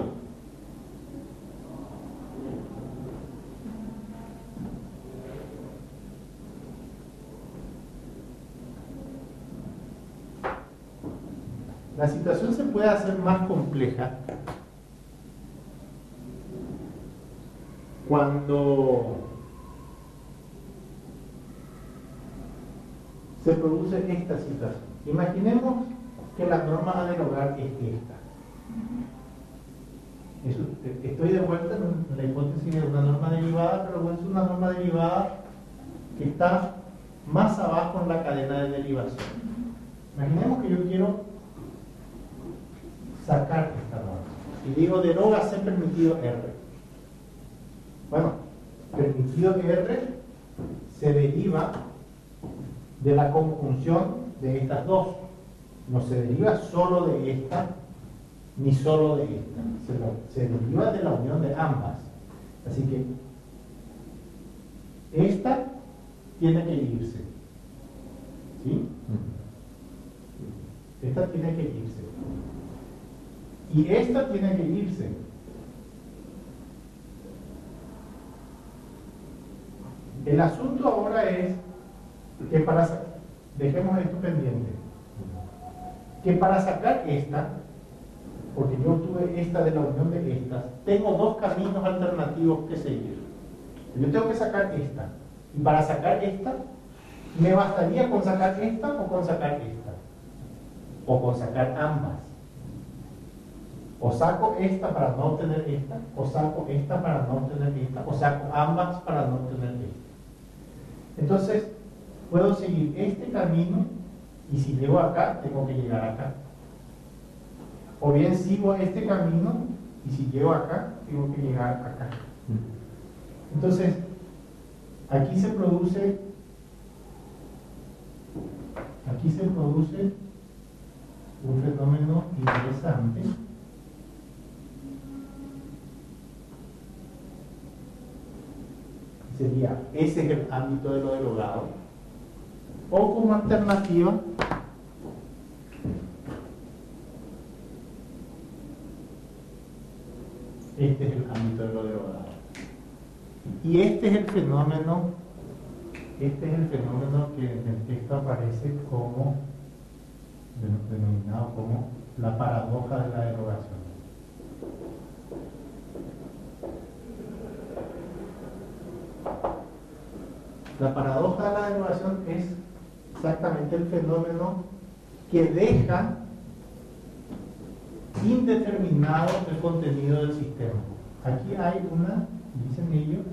La situación se puede hacer más compleja cuando se produce esta situación. Imaginemos que la norma a derogar es esta. Eso, estoy de vuelta en la hipótesis de una norma derivada, pero es una norma derivada que está más abajo en la cadena de derivación. Imaginemos que yo quiero sacar esta norma y digo deroga C permitido R. Bueno, permitido R se deriva de la conjunción de estas dos, no se deriva solo de esta ni solo de esta, se, lo, se deriva de la unión de ambas. Así que esta tiene que irse, ¿sí? Esta tiene que irse y esta tiene que irse. El asunto ahora es que para sacar, dejemos esto pendiente, que para sacar esta, porque yo obtuve esta de la unión de estas, tengo dos caminos alternativos que seguir. Yo tengo que sacar esta, y para sacar esta, ¿me bastaría con sacar esta o con sacar esta? O con sacar ambas. O saco esta para no obtener esta, o saco esta para no obtener esta, o saco ambas para no obtener esta. Entonces, puedo seguir este camino y si llego acá, tengo que llegar acá. O bien sigo este camino y si llego acá, tengo que llegar acá. Entonces, aquí se produce, aquí se produce un fenómeno interesante. Sería, ese es el ámbito de lo derogado. O como alternativa, este es el ámbito de lo derogado. Y este es el fenómeno, este es el fenómeno que en el texto aparece como, denominado como la paradoja de la derogación. La paradoja de la derogación es exactamente el fenómeno que deja indeterminado el contenido del sistema. Aquí hay una, dicen ellos,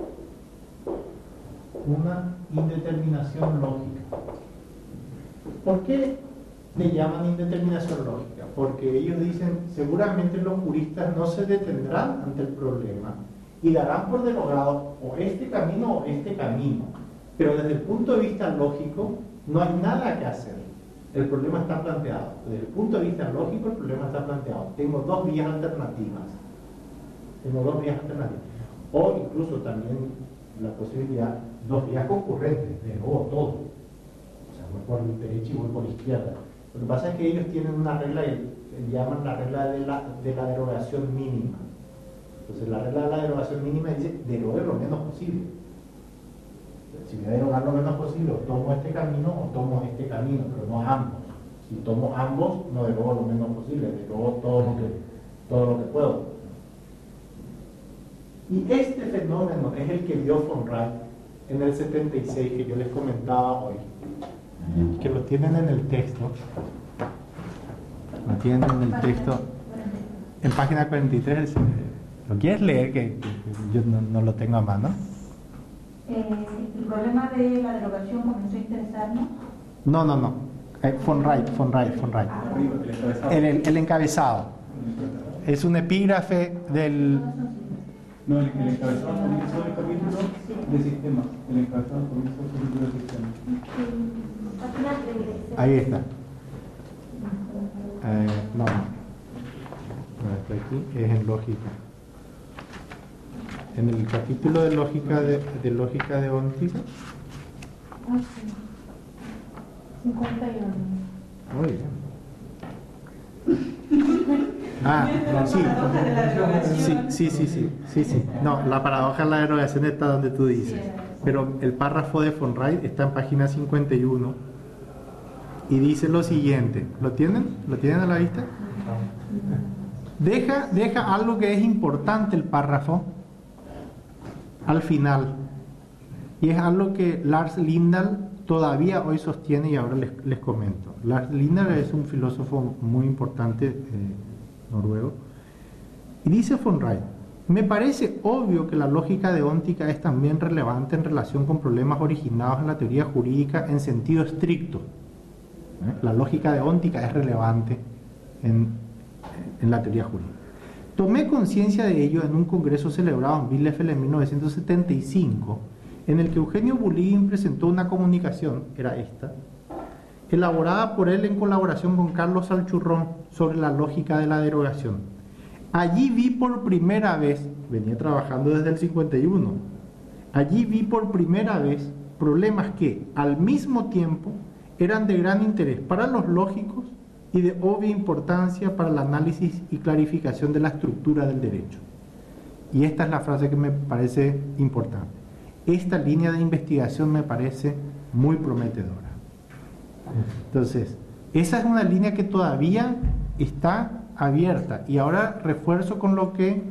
una indeterminación lógica. ¿Por qué le llaman indeterminación lógica? Porque ellos dicen, seguramente los juristas no se detendrán ante el problema y darán por derogado o este camino o este camino. Pero desde el punto de vista lógico, no hay nada que hacer. El problema está planteado. Desde el punto de vista lógico, el problema está planteado. Tengo dos vías alternativas. Tengo dos vías alternativas. O incluso también la posibilidad, dos vías concurrentes, de nuevo todo. O sea, voy por derecha y voy por izquierda. Lo que pasa es que ellos tienen una regla que llaman la regla de la, de la derogación mínima. Entonces la regla de la derogación mínima dice derogue lo menos posible. Si voy a derogar lo menos posible, o tomo este camino o tomo este camino, pero no ambos. Si tomo ambos, no derogo lo menos posible, derogo todo lo que, todo lo que puedo. Y este fenómeno es el que vio von Wright en el setenta y seis, que yo les comentaba hoy, que lo tienen en el texto. Lo tienen en el texto, en página cuarenta y tres. ¿Lo quieres leer? Que, que, que yo no, no lo tengo a mano. Eh, el problema de la derogación comenzó a interesarnos. No, no, no. Eh, von Wright, von Wright, von Wright. El, el, el encabezado. Es un epígrafe del... No, el, el encabezado comienza el capítulo de sistemas. El encabezado comienza el capítulo de sistemas. Ahí está. Eh, no, no. No, está aquí, es en lógica. En el capítulo de lógica de, de lógica de óntica. Ah, sí. cincuenta y uno. Muy bien. Ah, no, sí. Sí, sí, sí, sí, sí, sí. No, la paradoja de la derogación está donde tú dices. Pero el párrafo de von Wright está en página cincuenta y uno y dice lo siguiente. ¿Lo tienen? ¿Lo tienen a la vista? Deja, deja algo que es importante el párrafo al final. Y es algo que Lars Lindahl todavía hoy sostiene y ahora les, les comento. Lars Lindahl es un filósofo muy importante eh, noruego. Y dice von Wright: me parece obvio que la lógica deóntica es también relevante en relación con problemas originados en la teoría jurídica en sentido estricto. ¿Eh? La lógica deóntica es relevante en, en la teoría jurídica. Tomé conciencia de ello en un congreso celebrado en Bielefeld en mil novecientos setenta y cinco, en el que Eugenio Bulligin presentó una comunicación, era esta, elaborada por él en colaboración con Carlos Alchurrón sobre la lógica de la derogación. Allí vi por primera vez, venía trabajando desde el cincuenta y uno, allí vi por primera vez problemas que, al mismo tiempo, eran de gran interés para los lógicos y de obvia importancia para el análisis y clarificación de la estructura del derecho. Y esta es la frase que me parece importante. Esta línea de investigación me parece muy prometedora. Entonces, esa es una línea que todavía está abierta. Y ahora refuerzo con lo que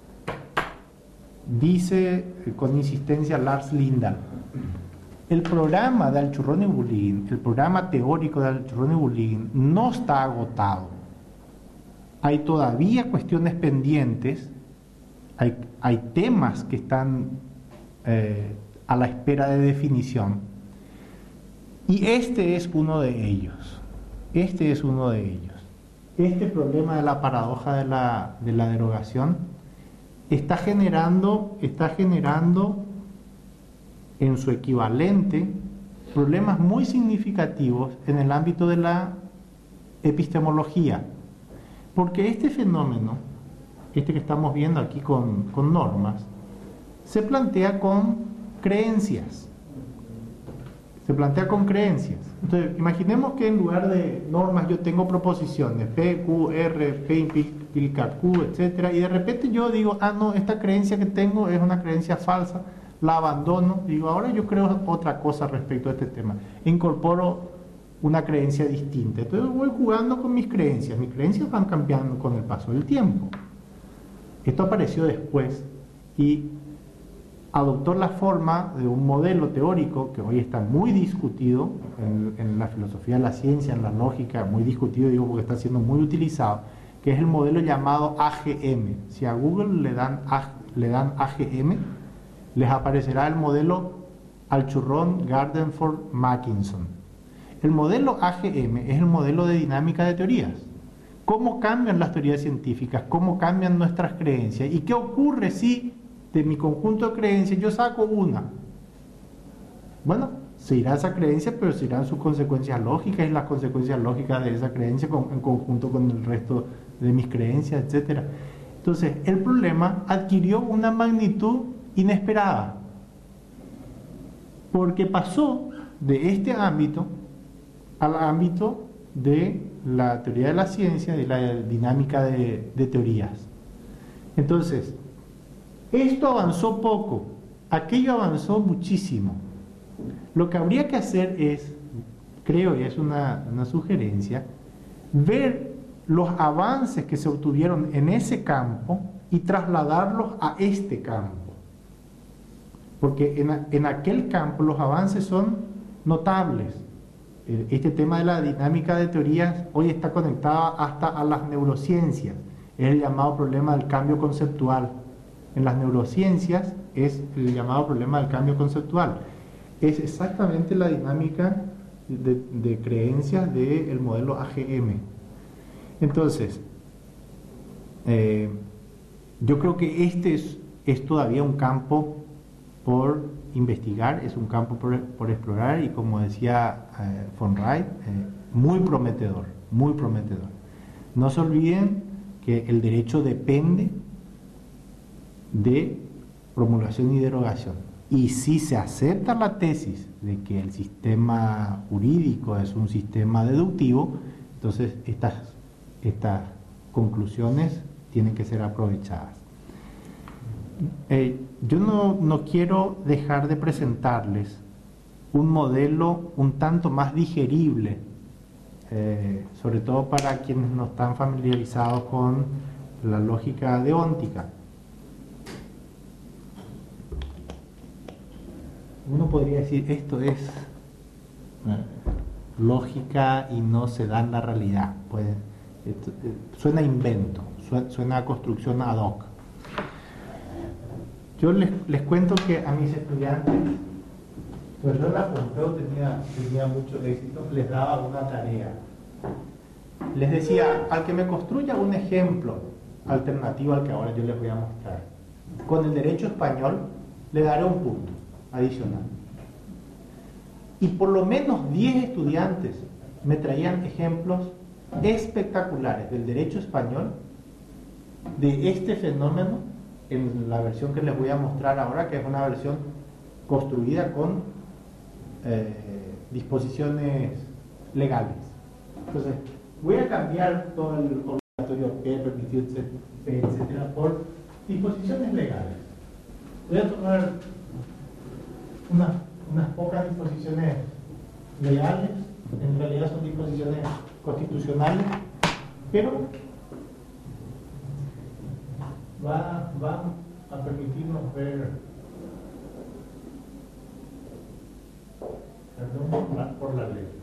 dice con insistencia Lars Lindahl. El programa de Alchurrón y Bulligin, el programa teórico de Alchurrón y Bulligin, no está agotado. Hay todavía cuestiones pendientes, hay, hay temas que están eh, a la espera de definición. Y este es uno de ellos. Este es uno de ellos. Este problema de la paradoja de la, de la derogación está generando, está generando en su equivalente problemas muy significativos en el ámbito de la epistemología. Porque este fenómeno, este que estamos viendo aquí con, con normas, se plantea con creencias. Se plantea con creencias. Entonces, imaginemos que en lugar de normas yo tengo proposiciones, P, Q, R, P implica Q, etcétera, y de repente yo digo, ah, no, esta creencia que tengo es una creencia falsa, la abandono, digo, ahora yo creo otra cosa respecto a este tema, incorporo una creencia distinta. Entonces voy jugando con mis creencias, mis creencias van cambiando con el paso del tiempo. Esto apareció después y adoptó la forma de un modelo teórico que hoy está muy discutido en, en la filosofía de la ciencia, en la lógica, muy discutido, digo, porque está siendo muy utilizado, que es el modelo llamado A G M. Si a Google le dan, le dan A G M, les aparecerá el modelo Alchurrón, Gardenford, Mackinson. El modelo A G M es el modelo de dinámica de teorías. ¿Cómo cambian las teorías científicas? ¿Cómo cambian nuestras creencias? ¿Y qué ocurre si de mi conjunto de creencias yo saco una? Bueno, se irá esa creencia, pero se irán sus consecuencias lógicas y las consecuencias lógicas de esa creencia con, en conjunto con el resto de mis creencias, etcétera. Entonces, el problema adquirió una magnitud inesperada, porque pasó de este ámbito al ámbito de la teoría de la ciencia, de la dinámica de, de teorías. Entonces, esto avanzó poco, aquello avanzó muchísimo. Lo que habría que hacer es, creo, y es una, una sugerencia, ver los avances que se obtuvieron en ese campo y trasladarlos a este campo. Porque en, en aquel campo los avances son notables. Este tema de la dinámica de teorías hoy está conectado hasta a las neurociencias. Es el llamado problema del cambio conceptual. En las neurociencias es el llamado problema del cambio conceptual. Es exactamente la dinámica de, de creencias del modelo A G M. Entonces, eh, yo creo que este es, es todavía un campo por investigar, es un campo por, por explorar y, como decía eh, von Wright, eh, muy prometedor, muy prometedor. No se olviden que el derecho depende de promulgación y derogación. Y si se acepta la tesis de que el sistema jurídico es un sistema deductivo, entonces estas, estas conclusiones tienen que ser aprovechadas. Eh, yo no, no quiero dejar de presentarles un modelo un tanto más digerible, eh, sobre todo para quienes no están familiarizados con la lógica deóntica. Uno podría decir, esto es eh, lógica y no se da en la realidad. Pues, esto, eh, suena a invento, suena, suena a construcción ad hoc. Yo les, les cuento que a mis estudiantes, pues yo en la Pompeu tenía, tenía mucho éxito, les daba una tarea. Les decía, al que me construya un ejemplo alternativo al que ahora yo les voy a mostrar, con el derecho español le daré un punto adicional. Y por lo menos diez estudiantes me traían ejemplos espectaculares del derecho español de este fenómeno en la versión que les voy a mostrar ahora, que es una versión construida con eh, disposiciones legales. Entonces, voy a cambiar todo el obligatorio P, permitido, etcétera, por disposiciones legales. Voy a tomar unas, unas pocas disposiciones legales, en realidad son disposiciones constitucionales, pero va, va a permitirnos ver, perdón, por la letra.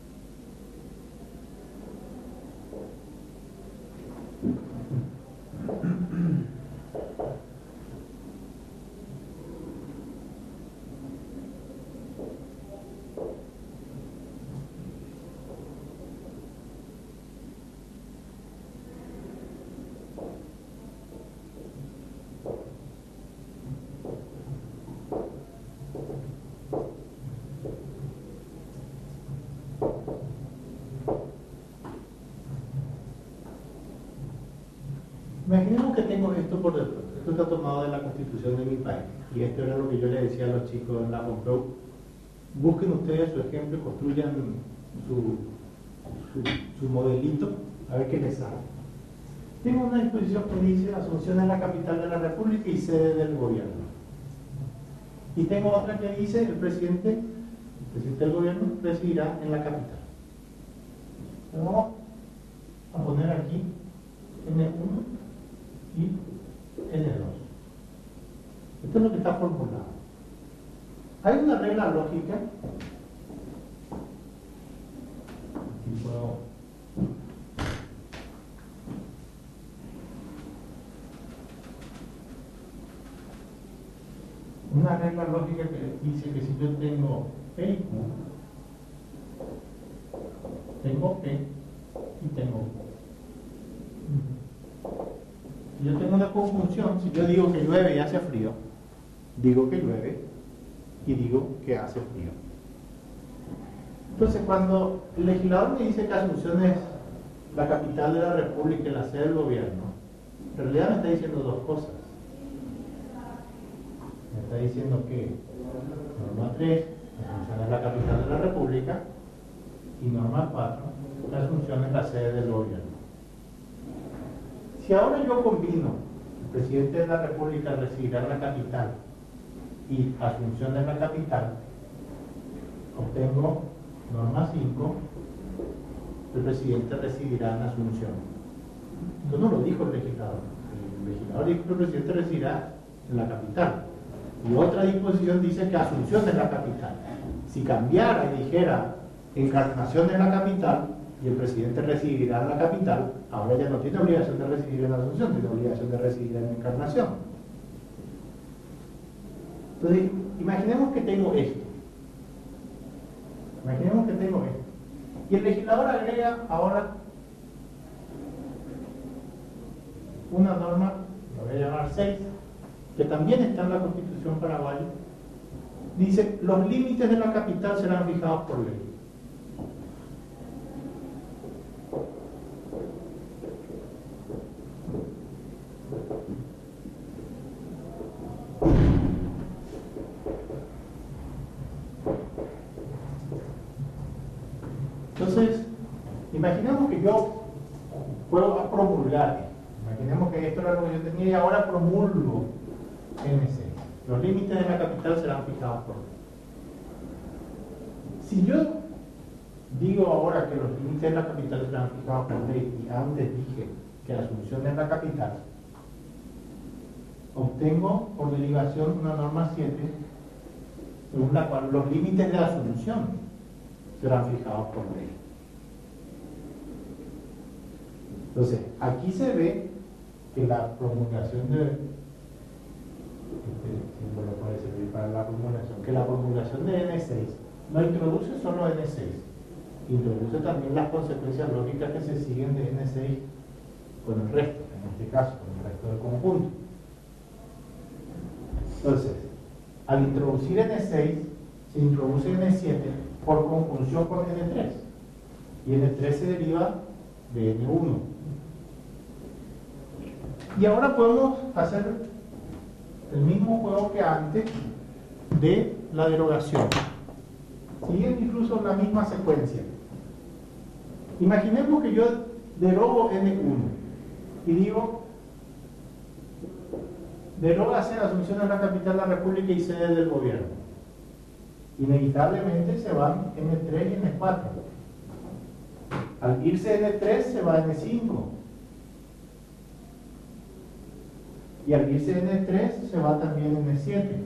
Imaginemos que tengo esto por detrás. Esto está tomado de la Constitución de mi país. Y esto era lo que yo le decía a los chicos en la Pompeu. Busquen ustedes su ejemplo y construyan su, su, su modelito, a ver qué les sale. Tengo una disposición que dice: Asunción es la capital de la República y sede del gobierno. Y tengo otra que dice: el presidente, el presidente del gobierno presidirá en la capital. Vamos a poner aquí N uno y N dos. Esto es lo que está formulado. Hay una regla lógica. Aquí puedo. Una regla lógica que dice que si yo tengo P y Q, tengo P y tengo Q. Si yo tengo una conjunción, si yo digo que llueve y hace frío, digo que llueve y digo que hace frío. Entonces, cuando el legislador me dice que Asunción es la capital de la República y la sede del gobierno, en realidad me está diciendo dos cosas. Me está diciendo que norma tres, Asunción es la capital de la República, y norma cuatro, Asunción es la sede del gobierno. Si ahora yo combino, el presidente de la República residirá en la capital y Asunción es la capital, obtengo norma cinco, el presidente residirá en Asunción. Esto no lo dijo el legislador. El legislador dijo que el presidente residirá en la capital. Y otra disposición dice que Asunción es la capital. Si cambiara y dijera Encarnación es la capital y el presidente residirá en la capital, ahora ya no tiene obligación de residir en Asunción, tiene obligación de residir en Encarnación. Entonces, imaginemos que tengo esto. Imaginemos que tengo esto. Y el legislador agrega ahora una norma, la voy a llamar seis, que también está en la Constitución paraguaya. Dice, los límites de la capital serán fijados por ley. Entonces, imaginemos que yo puedo promulgar, imaginemos que esto era lo que yo tenía y ahora promulgo N seis. Los límites de la capital serán fijados por ley. Si yo digo ahora que los límites de la capital serán fijados por ley y antes dije que Asunción es la capital, obtengo por derivación una norma siete según la cual los límites de Asunción serán fijados por ley. Entonces, aquí se ve que la promulgación de este símbolo puede servir para la promulgación, que la promulgación de N seis no introduce solo N seis, introduce también las consecuencias lógicas que se siguen de N seis con el resto, en este caso, con el resto del conjunto. Entonces, al introducir N seis, se introduce N siete por conjunción con N tres. Y N tres se deriva de N uno. Y ahora podemos hacer el mismo juego que antes de la derogación. Siguen incluso la misma secuencia. Imaginemos que yo derogo N uno y digo, derógase Asunción es la capital de la República y sede del gobierno. Inevitablemente se van N tres y N cuatro. Al irse N tres se va N cinco. Y al irse N tres se va también N siete.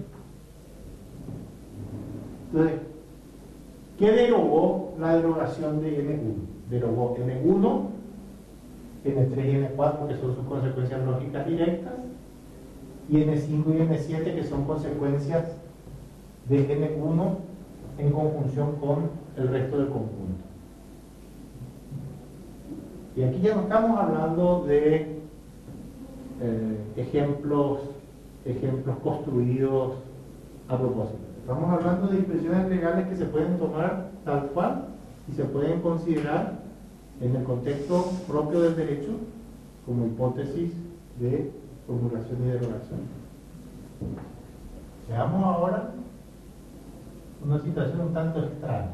Entonces, ¿qué derogó la derogación de N uno? Derogó N uno, N tres y N cuatro, que son sus consecuencias lógicas directas, y N cinco y N siete, que son consecuencias de N uno en conjunción con el resto del conjunto. Y aquí ya no estamos hablando de eh, ejemplos, ejemplos construidos a propósito. Estamos hablando de disposiciones legales que se pueden tomar tal cual y se pueden considerar en el contexto propio del derecho como hipótesis de formulación y derogación. Veamos ahora una situación un tanto extraña.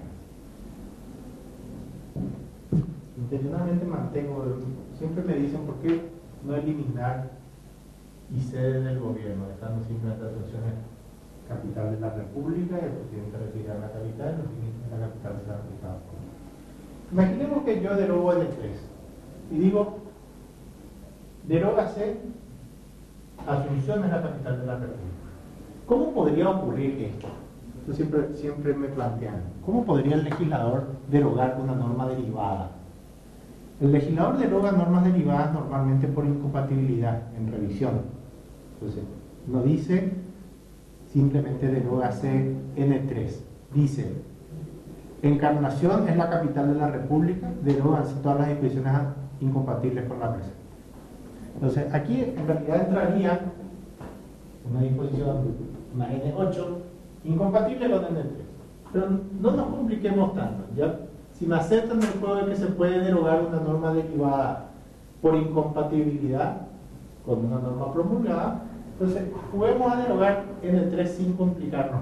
Intencionalmente mantengo, siempre me dicen por qué no eliminar y sede del gobierno, dejando simplemente Asunción capital de la República y el presidente residirá en la capital y los límites de la capital serán fijados por ley. Imaginemos que yo derogo N tres y digo, derógase Asunción es la capital de la República. ¿Cómo podría ocurrir esto? Esto siempre, siempre me plantean. ¿Cómo podría el legislador derogar una norma derivada? El legislador deroga normas derivadas normalmente por incompatibilidad en revisión. Entonces, no dice simplemente derógase N tres. Dice, Encarnación es la capital de la República, deróganse todas las disposiciones incompatibles con la presente. Entonces, aquí en realidad entraría una disposición, una N ocho, incompatible con N tres. Pero no nos compliquemos tanto. ¿Ya? Si me aceptan el juego de que se puede derogar una norma derivada por incompatibilidad con una norma promulgada, entonces juguemos a derogar N tres sin complicarnos.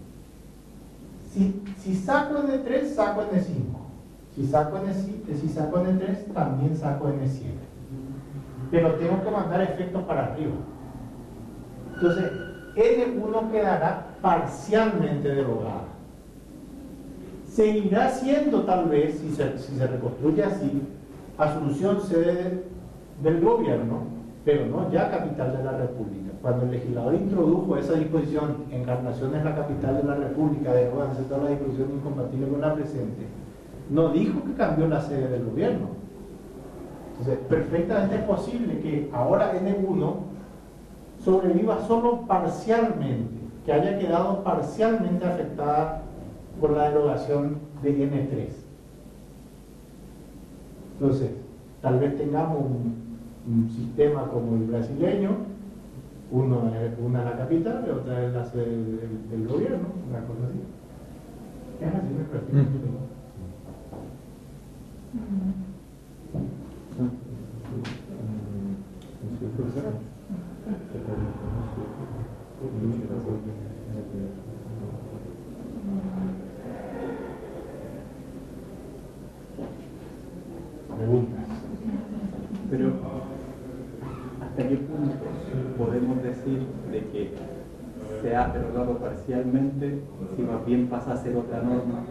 Si, si saco N tres, saco N cinco. Si saco N siete, si saco N tres, también saco N siete. Pero tengo que mandar efectos para arriba. Entonces, N uno quedará parcialmente derogada. Seguirá siendo tal vez, si se, si se reconstruye así, asunción sede del gobierno, pero no ya capital de la República. Cuando el legislador introdujo esa disposición, Encarnación es la capital de la República, derogándose toda la disposición incompatible con la presente, no dijo que cambió la sede del gobierno. Entonces, perfectamente es posible que ahora N uno sobreviva solo parcialmente, que haya quedado parcialmente afectada por la derogación de N tres. Entonces, tal vez tengamos un, un sistema como el brasileño, uno es, una es la capital y otra es la sede del, del gobierno, una cosa así. Es así, me parece. Preguntas. Pero, ¿hasta qué punto podemos decir de que se ha derogado parcialmente si más bien pasa a ser otra norma?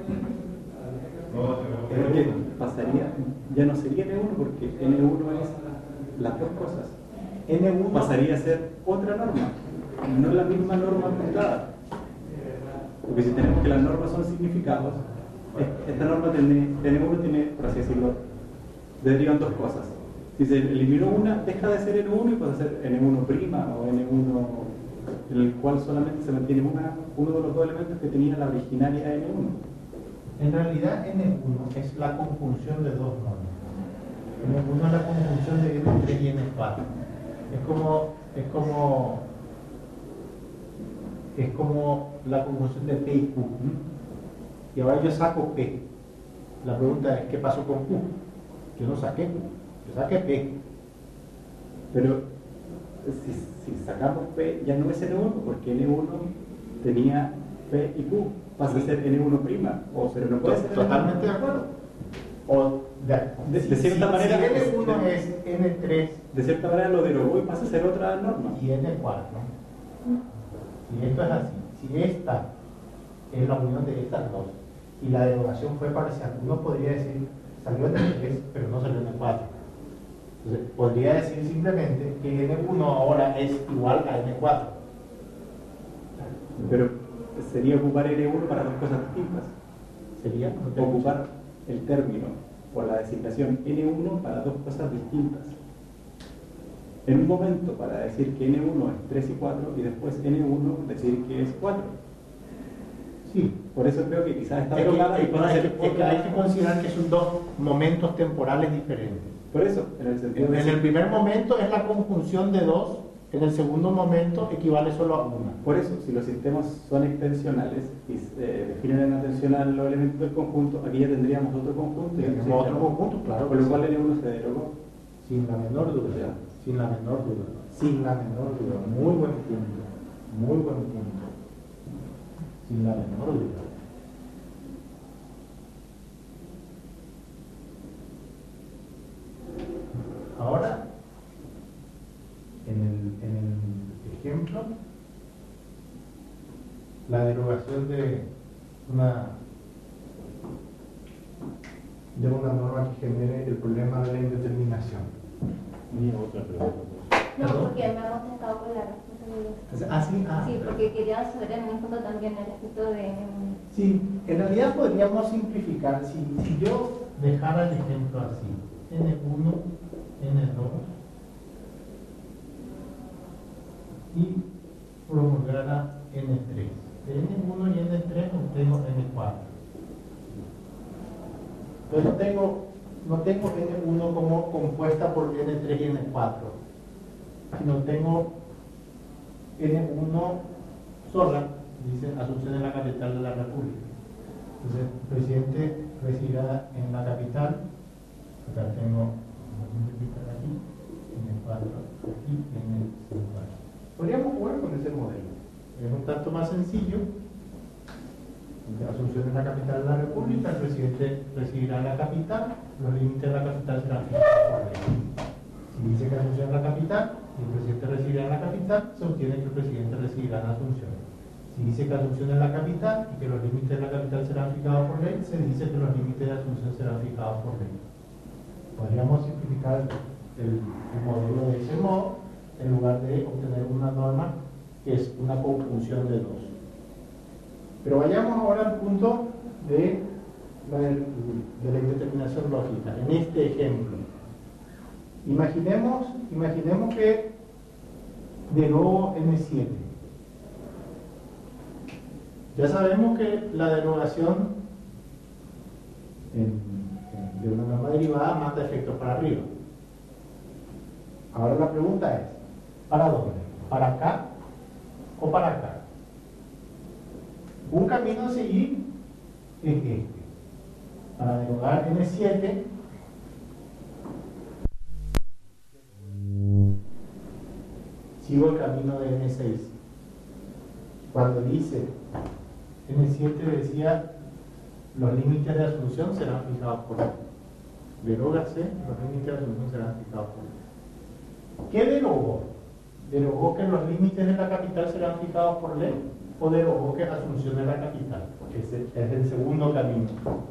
Porque pasaría, ya no sería N uno, porque N uno es las dos cosas. N uno Pasaría a ser otra norma, no la misma norma aplicada. Porque si tenemos que las normas son significados, esta norma tiene, N uno tiene, por así decirlo, derivan dos cosas. Si se eliminó una, deja de ser N uno y pasa a ser N uno' o N uno en el cual solamente se mantiene una, uno de los dos elementos que tenía la originaria N uno. En realidad N uno es la conjunción de dos normas. N uno es la conjunción de N tres y N cuatro. Es como, es como, es como la conjunción de P y Q. Y ahora yo saco P. La pregunta es, ¿qué pasó con Q? Yo no saqué Q, yo saqué P. Pero si, si sacamos P ya no es N uno, porque N uno tenía P y Q. Pasa a ser N uno', o pero no puede ser. Totalmente de acuerdo. O de, de, si, de cierta si, manera, si N uno es N tres de cierta manera lo derogó y pasa a ser otra norma. y N cuatro. Si esto es así, si esta es la unión de estas dos y la derogación fue parcial, uno podría decir salió N tres pero no salió N cuatro. Entonces podría decir simplemente que N uno ahora es igual a N cuatro. Pero sería ocupar N uno para dos cosas distintas. Sería no Ocupar el término o la designación N uno para dos cosas distintas. En un momento para decir que N uno es tres y cuatro y después N uno decir que es cuatro. Sí. Por eso creo que quizás está Es que, derogada y es que- puede es ser que- es que hay que considerar que son dos momentos temporales diferentes. Por eso, en el sentido En de el primer momento es la conjunción de dos, en el segundo momento equivale solo a una. Por eso, si los sistemas son extensionales y eh, definen en atencional los elementos del conjunto, aquí ya tendríamos otro conjunto. y Tenemos un otro sistema. conjunto, claro. Por que lo cual sí. N uno se derogó. Sin la menor duda, Ya. sin la menor duda, sin la menor duda. Muy buen punto, muy buen punto. Sin la menor duda. Ahora, en el, en el ejemplo, la derogación de una de una norma que genere el problema de la indeterminación. Y otra pregunta. No, porque me ha contestado con la respuesta de Ah, sí, ah. Sí, porque quería saber en un fondo también el aspecto de... Sí, en realidad podríamos simplificar. Si, si yo dejara el ejemplo así, N uno, N dos, y promulgara N tres. De N uno y N tres obtengo N cuatro. Entonces no tengo, no tengo N uno como compuesta por N tres y N cuatro, sino tengo N uno sola, dice Asunción en la capital de la República. Entonces, el presidente residirá en la capital. Acá tengo aquí, en el cuatro, aquí, en el cinco. Podríamos jugar con ese modelo. Es un tanto más sencillo. Asunción es la capital de la República, el presidente residirá en la capital, los límites de la capital serán fijados por ley. Si dice que Asunción es la capital y el presidente residirá en la capital, se obtiene que el presidente residirá en Asunción. Si dice que Asunción es la capital y que los límites de la capital serán fijados por ley, se dice que los límites de Asunción serán fijados por ley. Podríamos simplificar el, el modelo de ese modo, en lugar de obtener una norma que es una conjunción de dos. Pero vayamos ahora al punto de la, de la indeterminación lógica. En este ejemplo, imaginemos, imaginemos que derogo ene siete. Ya sabemos que la derogación en, en, de una norma derivada manda efectos para arriba. Ahora la pregunta es, ¿para dónde? ¿Para acá o para acá? Un camino a seguir es este. Para derogar ene siete, sigo el camino de ene seis. Cuando dice ene siete decía los límites de asunción serán fijados por ley. Derógase, los límites de asunción serán fijados por ley. ¿Qué derogó? ¿Derogó que los límites de la capital serán fijados por ley? ¿O derogó que Asunción es la capital? Ese es el segundo camino.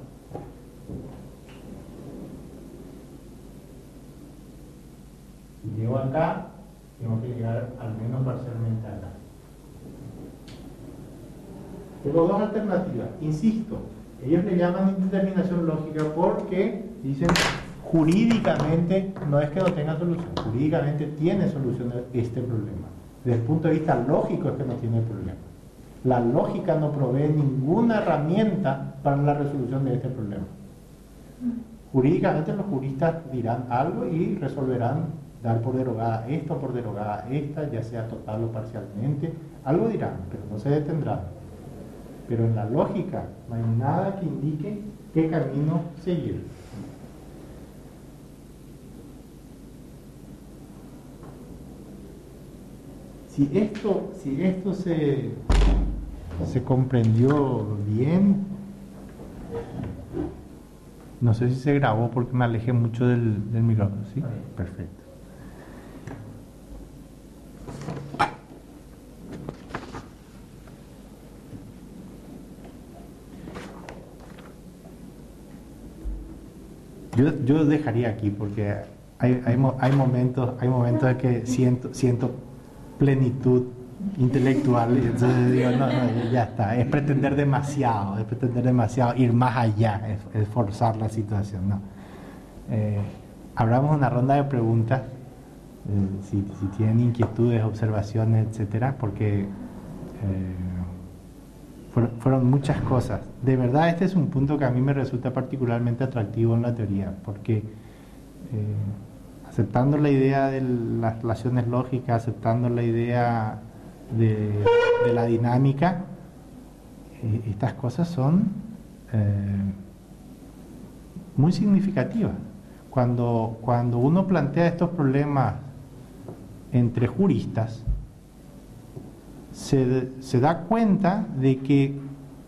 Si llego acá, tengo que llegar al menos parcialmente acá. Tengo dos alternativas. Insisto, ellos le llaman indeterminación lógica porque dicen jurídicamente no es que no tenga solución, jurídicamente tiene solución este problema. Desde el punto de vista lógico es que no tiene problema. La lógica no provee ninguna herramienta para la resolución de este problema. Jurídicamente los juristas dirán algo y resolverán dar por derogada esta o por derogada esta, ya sea total o parcialmente. Algo dirán, pero no se detendrán. Pero en la lógica no hay nada que indique qué camino seguir. Si esto, si esto se, se comprendió bien, no sé si se grabó porque me alejé mucho del, del micrófono, ¿sí? Perfecto. Yo, yo dejaría aquí porque hay, hay, hay momentos, hay momentos en que siento, siento plenitud intelectual y entonces digo, no, no, ya está, es pretender demasiado, es pretender demasiado, ir más allá, es, es forzar la situación, ¿no? Eh, abramos una ronda de preguntas, eh, si, si tienen inquietudes, observaciones, etcétera, porque eh, fueron, fueron muchas cosas. De verdad, este es un punto que a mí me resulta particularmente atractivo en la teoría, porque eh, aceptando la idea de las relaciones lógicas, aceptando la idea de, de la dinámica, eh, estas cosas son eh, muy significativas. Cuando, cuando uno plantea estos problemas entre juristas, se, se da cuenta de que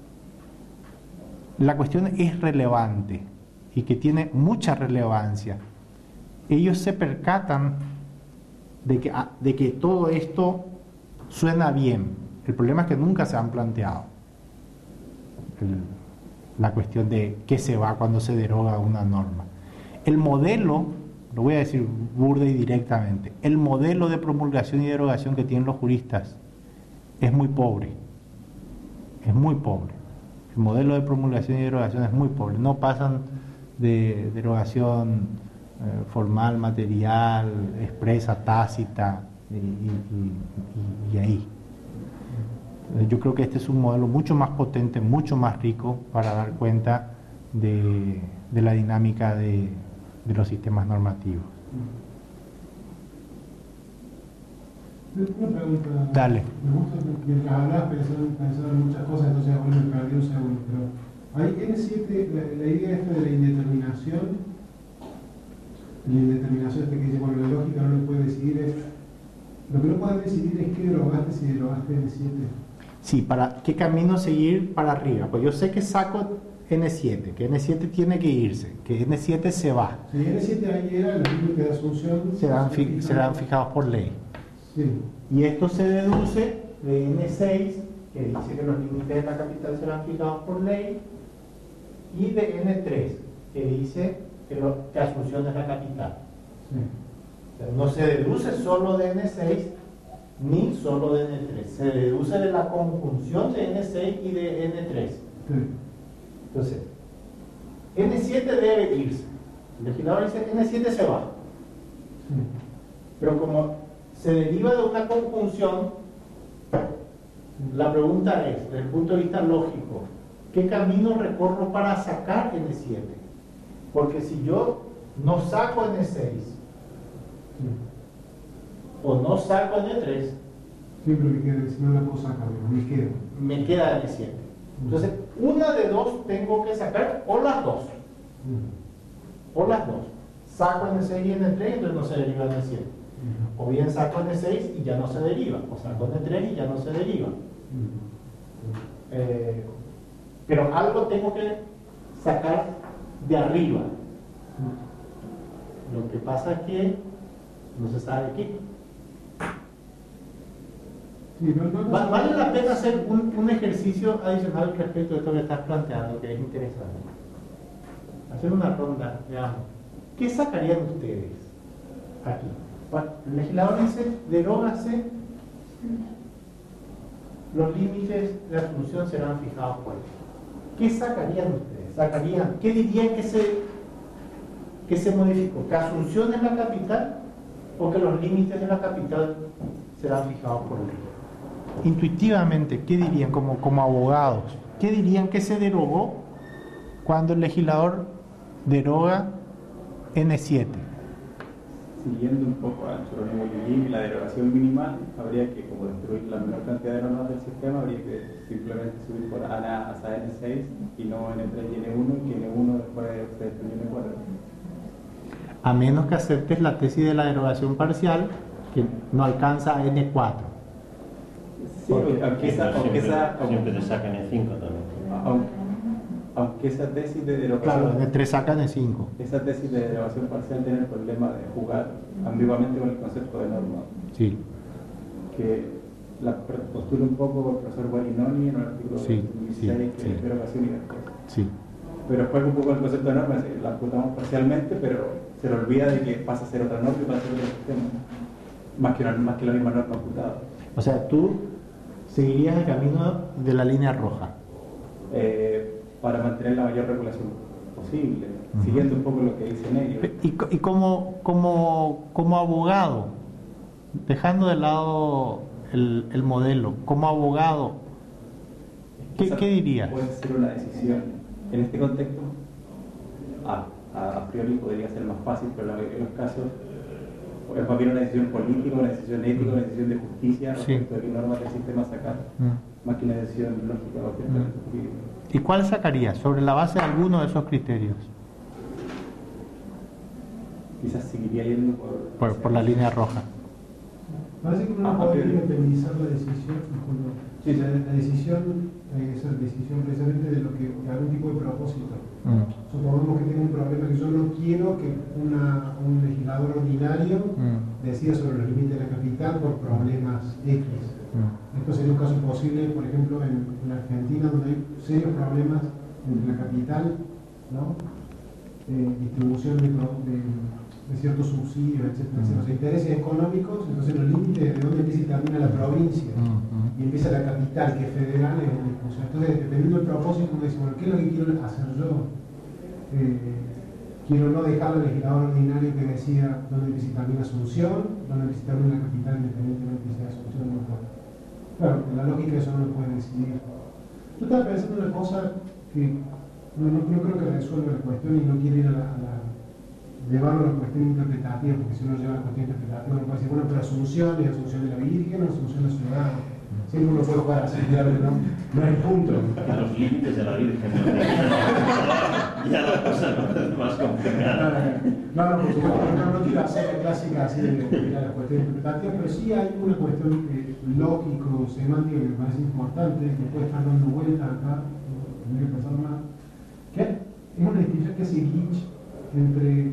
la cuestión es relevante y que tiene mucha relevancia. Ellos se percatan de que, de que todo esto suena bien. El problema es que nunca se han planteado el, la cuestión de qué se va cuando se deroga una norma. El modelo, lo voy a decir burda y directamente, el modelo de promulgación y derogación que tienen los juristas es muy pobre. Es muy pobre. El modelo de promulgación y derogación es muy pobre. No pasan de derogación formal, material, expresa, tácita y, y, y, y ahí. Yo creo que este es un modelo mucho más potente, mucho más rico para dar cuenta de, de la dinámica de, de los sistemas normativos. Una pregunta. Dale. Me gusta que mientras hablas pensar en muchas cosas, entonces bueno, me perdí un segundo, pero Hay N siete, la, la idea esta de la indeterminación, la indeterminación esta que dice, bueno, la lógica no lo puede decidir, es, lo que no puedes decidir es qué derogaste si derogaste N siete. Sí, para qué camino seguir para arriba. Pues yo sé que saco N siete, que N siete tiene que irse, que N siete se va. Si N siete ahí era, los límites de asunción serán, fi serán fijados por ley. Sí. Y esto se deduce de N seis, que dice que los límites de la capital serán fijados por ley, y de N tres, que dice que, lo, que Asunción es la capital. Sí. O sea, no se deduce solo de N seis, ni solo de N tres. Se deduce de la conjunción de N seis y de N tres. Sí. Entonces, N siete debe irse. El legislador dice N siete se va. Sí. Pero como se deriva de una conjunción, la pregunta es, desde el punto de vista lógico, ¿qué camino recorro para sacar N siete? Porque si yo no saco N seis, Sí. o no saco N tres, Siempre me queda, si no la puedo sacar, me queda. me queda N siete. Entonces, una de dos tengo que sacar, o las dos. O las dos. Saco N seis y N tres, entonces no se deriva N siete. O bien saco N seis y ya no se deriva. O saco N tres y ya no se deriva. Eh, pero algo tengo que sacar de arriba. Lo que pasa es que no se sabe qué. Sí, no, no, no, Va- Vale la pena hacer un, un ejercicio adicional respecto a esto que estás planteando, que es interesante. Hacer una ronda, veamos. ¿Qué sacarían ustedes aquí? Bueno, el legislador dice, derógase, los límites de Asunción serán fijados por él. ¿Qué sacarían ustedes? ¿Sacarían? ¿Qué dirían que se, que se modificó? ¿Que Asunción es la capital o que los límites de la capital serán fijados por ley? Intuitivamente, ¿qué dirían como, como abogados? ¿Qué dirían que se derogó cuando el legislador deroga N siete? Siguiendo un poco a Jerónimo Llullín, la derogación minimal, habría que, como destruir la menor cantidad de normas del sistema, habría que simplemente subir por A hasta N seis y no N tres y N uno, y que N uno después se destruye N cuatro. A menos que aceptes la tesis de la derogación parcial, que no alcanza a N cuatro. Sí, aunque esa, aunque siempre, esa, siempre te sacan N cinco también. aunque, aunque esa tesis de derogación, Claro, N tres saca N cinco. esa tesis de derogación parcial tiene el problema de jugar ambiguamente con el concepto de norma, Sí, que la postula un poco el profesor Guarinoni en un artículo Sí, de dos mil dieciséis, sí, que es sí. derogación y después. sí. Pero juega un poco el concepto de norma, es decir, la amputamos parcialmente, pero se le olvida de que pasa a ser otra norma y pasa a ser otro sistema, más que, una, más que la misma norma amputada. O sea, tú seguirías el camino de la línea roja. Eh, para mantener la mayor regulación posible, Ujú. siguiendo un poco lo que dicen ellos. Y, co- y como, como, como abogado, dejando de lado el, el modelo, como abogado, ¿qué, Esa qué dirías? Puede ser una decisión. En este contexto, a, a, a priori podría ser más fácil, pero en la mayoría de los casos es más bien una decisión política, una decisión ética, una decisión de justicia Sí. respecto de qué normas del sistema sacar, Mm. más que una decisión lógica o ciertamente jurídica. ¿Y cuál sacarías sobre la base de alguno de esos criterios? Quizás seguiría yendo por, Por, por la línea roja. Parece que uno Ah, podría ok. independizar la decisión, disculpa, Sí, sí. la, la decisión, eh, esa decisión precisamente de lo que, de algún tipo de propósito. Mm. Supongamos que tengo un problema que yo no quiero que una, un legislador ordinario Mm. decida sobre los límites de la capital por problemas X. Mm. Esto sería un caso posible, por ejemplo, en, en Argentina, donde hay serios problemas entre la capital, ¿no? Eh, distribución de, pro- de, de ciertos subsidios, etcétera, etcétera. O sea, intereses económicos, entonces los límites de dónde empieza y termina la provincia. Mm. Y empieza la capital, que es federal, es una discusión. Entonces, dependiendo del propósito, uno dice, bueno, ¿qué es lo que quiero hacer yo? Eh, quiero no dejar al legislador ordinario que decida dónde empieza y termina Asunción, dónde empieza y termina la capital, independientemente de si sea Asunción o no. Claro, en la lógica eso no lo puede decidir. Yo estaba pensando en una cosa que no, no, no creo que resuelva la cuestión y no quiero ir a la, a la llevarlo a la cuestión interpretativa, porque si uno lleva a la cuestión interpretativa uno puede decir, bueno, pero Asunción es Asunción de la Virgen o Asunción de la Ciudad. siempre uno puede jugar a similar, ¿no? No hay punto. A los límites de la Virgen. ¿No? Ya la cosa no es más complicada. No, no, por supuesto, no, no quiero hacer la clásica así de, de la cuestión interpretativa, pero sí hay una cuestión eh, lógico-semántica que me parece importante, que puede estar dando vueltas acá, tendría que pensar más, que es una distinción que hace Gitch entre,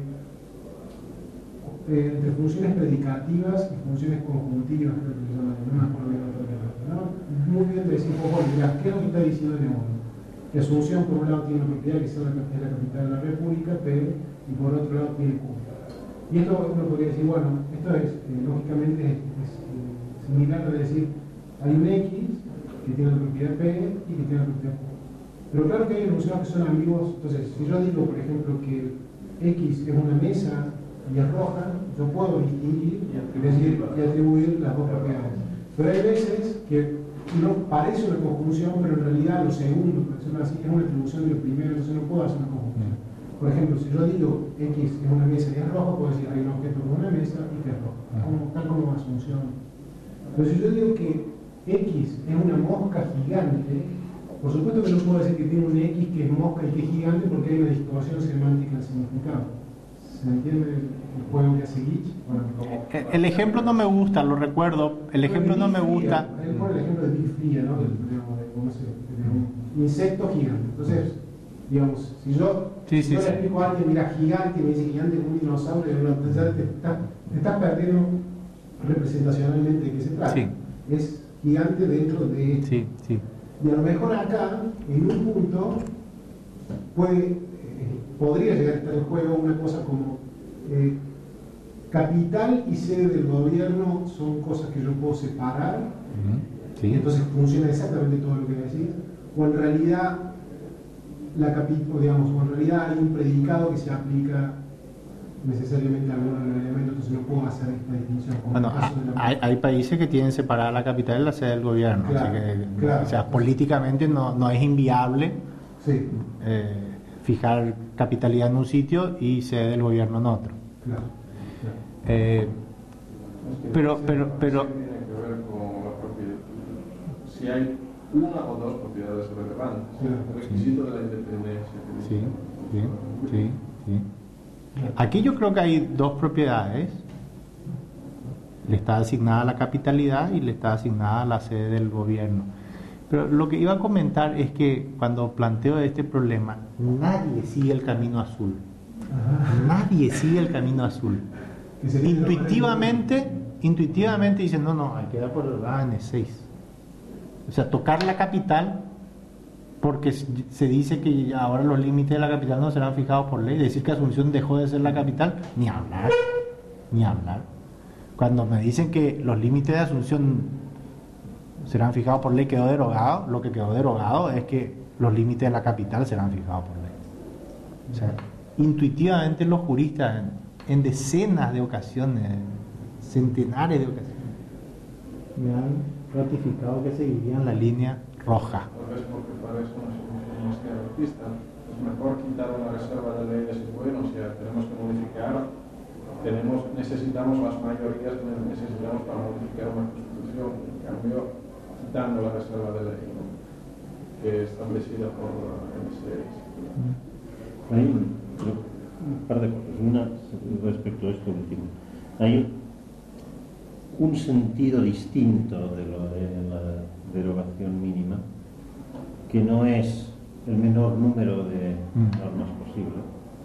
eh, entre funciones predicativas y funciones conjuntivas, creo que se llama, no me acuerdo bien otra vez, ¿no? Muy bien de decir, pues, bueno, mira, ¿qué es lo que está diciendo León? Que Asunción, por un lado, tiene una propiedad que es la, es la capital de la República, pero, y por otro lado, tiene Cuba. Y esto uno podría decir, bueno, esto es, eh, lógicamente, es, es eh, similar a decir, hay un X que tiene la propiedad P y que tiene la propiedad Q. Pero claro que hay enunciados que son ambiguos. Entonces, si yo digo, por ejemplo, que X es una mesa y es roja, yo puedo distinguir y decir y atribuir las dos propiedades. Pero hay veces que no parece una conjunción, pero en realidad lo segundo, por decirlo así, es una atribución de lo primero, entonces no puedo hacer una conjunción. Por ejemplo, si yo digo X es una mesa y es roja, puedo decir hay un objeto con una mesa y que es roja, como, tal como Asunción. Pero si yo digo que X es una mosca gigante, por supuesto que no puedo decir que tiene un X que es mosca y que es gigante porque hay una distorsión semántica del significado. ¿Se entiende el juego que hace Gitch? Bueno, como... El ejemplo no me gusta, lo recuerdo. El ejemplo no me gusta. Él pone el ejemplo de bifría, ¿no? De, de, de, ¿cómo se, de un insecto gigante. Entonces, digamos, si yo, sí, si sí, yo sí. le explico a alguien, mira, gigante, y me dice gigante como un dinosaurio, entonces ya te estás está perdiendo representacionalmente de qué se trata. Sí. Es gigante dentro de... Sí, sí. Y a lo mejor acá, en un punto, puede, eh, podría llegar a estar en juego una cosa como eh, capital y sede del gobierno son cosas que yo puedo separar, uh-huh. Sí. Y entonces funciona exactamente todo lo que decís, o en realidad la capital, digamos, o en realidad hay un predicado que se aplica necesariamente a alguno de los elementos, entonces no puedo hacer esta distinción. Como Bueno, el caso de la... hay, hay países que tienen separada la capital y la sede del gobierno, claro, así que, claro. O sea, políticamente no, no es inviable sí. eh, fijar capitalidad en un sitio y sede del gobierno en otro. Claro, claro. Eh, pero, pero, pero... Sí, tiene que ver con la propiedad. Si hay una o dos propiedades relevantes, sí, el requisito sí. de la independencia. Sí, sí, sí, sí. Aquí yo creo que hay dos propiedades. Le está asignada la capitalidad y le está asignada la sede del gobierno. Pero lo que iba a comentar es que cuando planteo este problema, nadie sigue el camino azul. Nadie sigue el camino azul. Intuitivamente, intuitivamente dicen, no, no, hay que dar por el A N seis. O sea, tocar la capital, porque se dice que ahora los límites de la capital no serán fijados por ley. Decir que Asunción dejó de ser la capital, ni hablar, ni hablar. Cuando me dicen que los límites de Asunción serán fijados por ley, quedó derogado. Lo que quedó derogado es que los límites de la capital serán fijados por ley. O sea, intuitivamente los juristas en, en decenas de ocasiones, centenares de ocasiones, me han ratificado que seguirían la línea roja. Tal vez porque para eso no somos izquierdistas. Es mejor quitar una reserva de ley de ese bueno, o sea, tenemos que modificar, tenemos, necesitamos las mayorías que necesitamos para modificar una constitución, en cambio, quitando la reserva de ley, ¿no? Que es establecida por la M seis. Hay un, un par de cosas. Una, respecto a esto último. Hay un sentido distinto de lo de la derogación mínima, que no es el menor número de normas posible,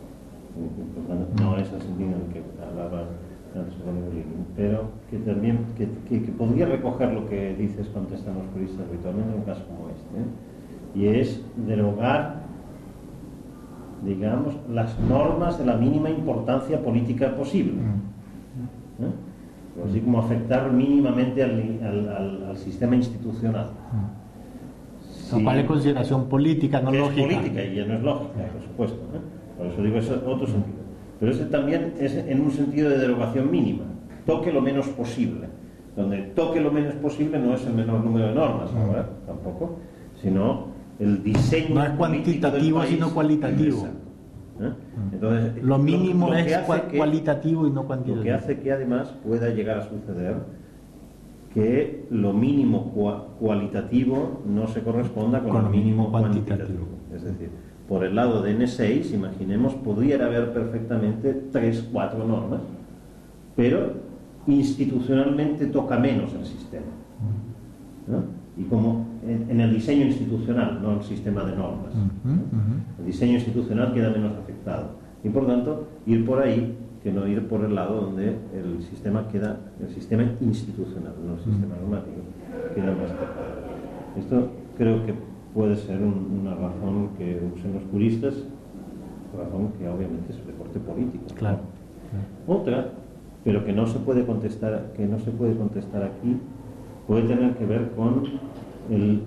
no es el sentido en el que hablaba antes de Bolívar, pero que también que, que, que podría recoger lo que dices contestan los juristas habitualmente en un caso como este, ¿eh? Y es derogar, digamos, las normas de la mínima importancia política posible, ¿eh? Así como afectar mínimamente al, al, al, al sistema institucional. Lo cual es consideración política, no que lógica. Es política y ya no es lógica, por supuesto, ¿eh? Por eso digo, ese otro sentido. Pero ese también es en un sentido de derogación mínima. Toque lo menos posible. Donde toque lo menos posible no es el menor número de normas, ahora tampoco, sino el diseño. No es cuantitativo, sino cualitativo. ¿Eh? Entonces, lo mínimo lo, lo es que que, cualitativo y no cuantitativo. Lo que hace que además pueda llegar a suceder que lo mínimo cua- cualitativo no se corresponda con, Con lo mínimo cuantitativo. Es decir, por el lado de ene seis, imaginemos, pudiera haber perfectamente tres, cuatro normas, pero institucionalmente toca menos el sistema, ¿no? Y como en, en el diseño institucional, no el sistema de normas, Ujú, ¿no? ujú. El diseño institucional queda menos afectado y por tanto ir por ahí que no ir por el lado donde el sistema queda, el sistema institucional, no el sistema normativo, queda más afectado. Esto creo que puede ser un, una razón que usen los juristas, razón que obviamente es de corte político, ¿no? Claro. Otra, pero que no se puede contestar, que no se puede contestar aquí, puede tener que ver con el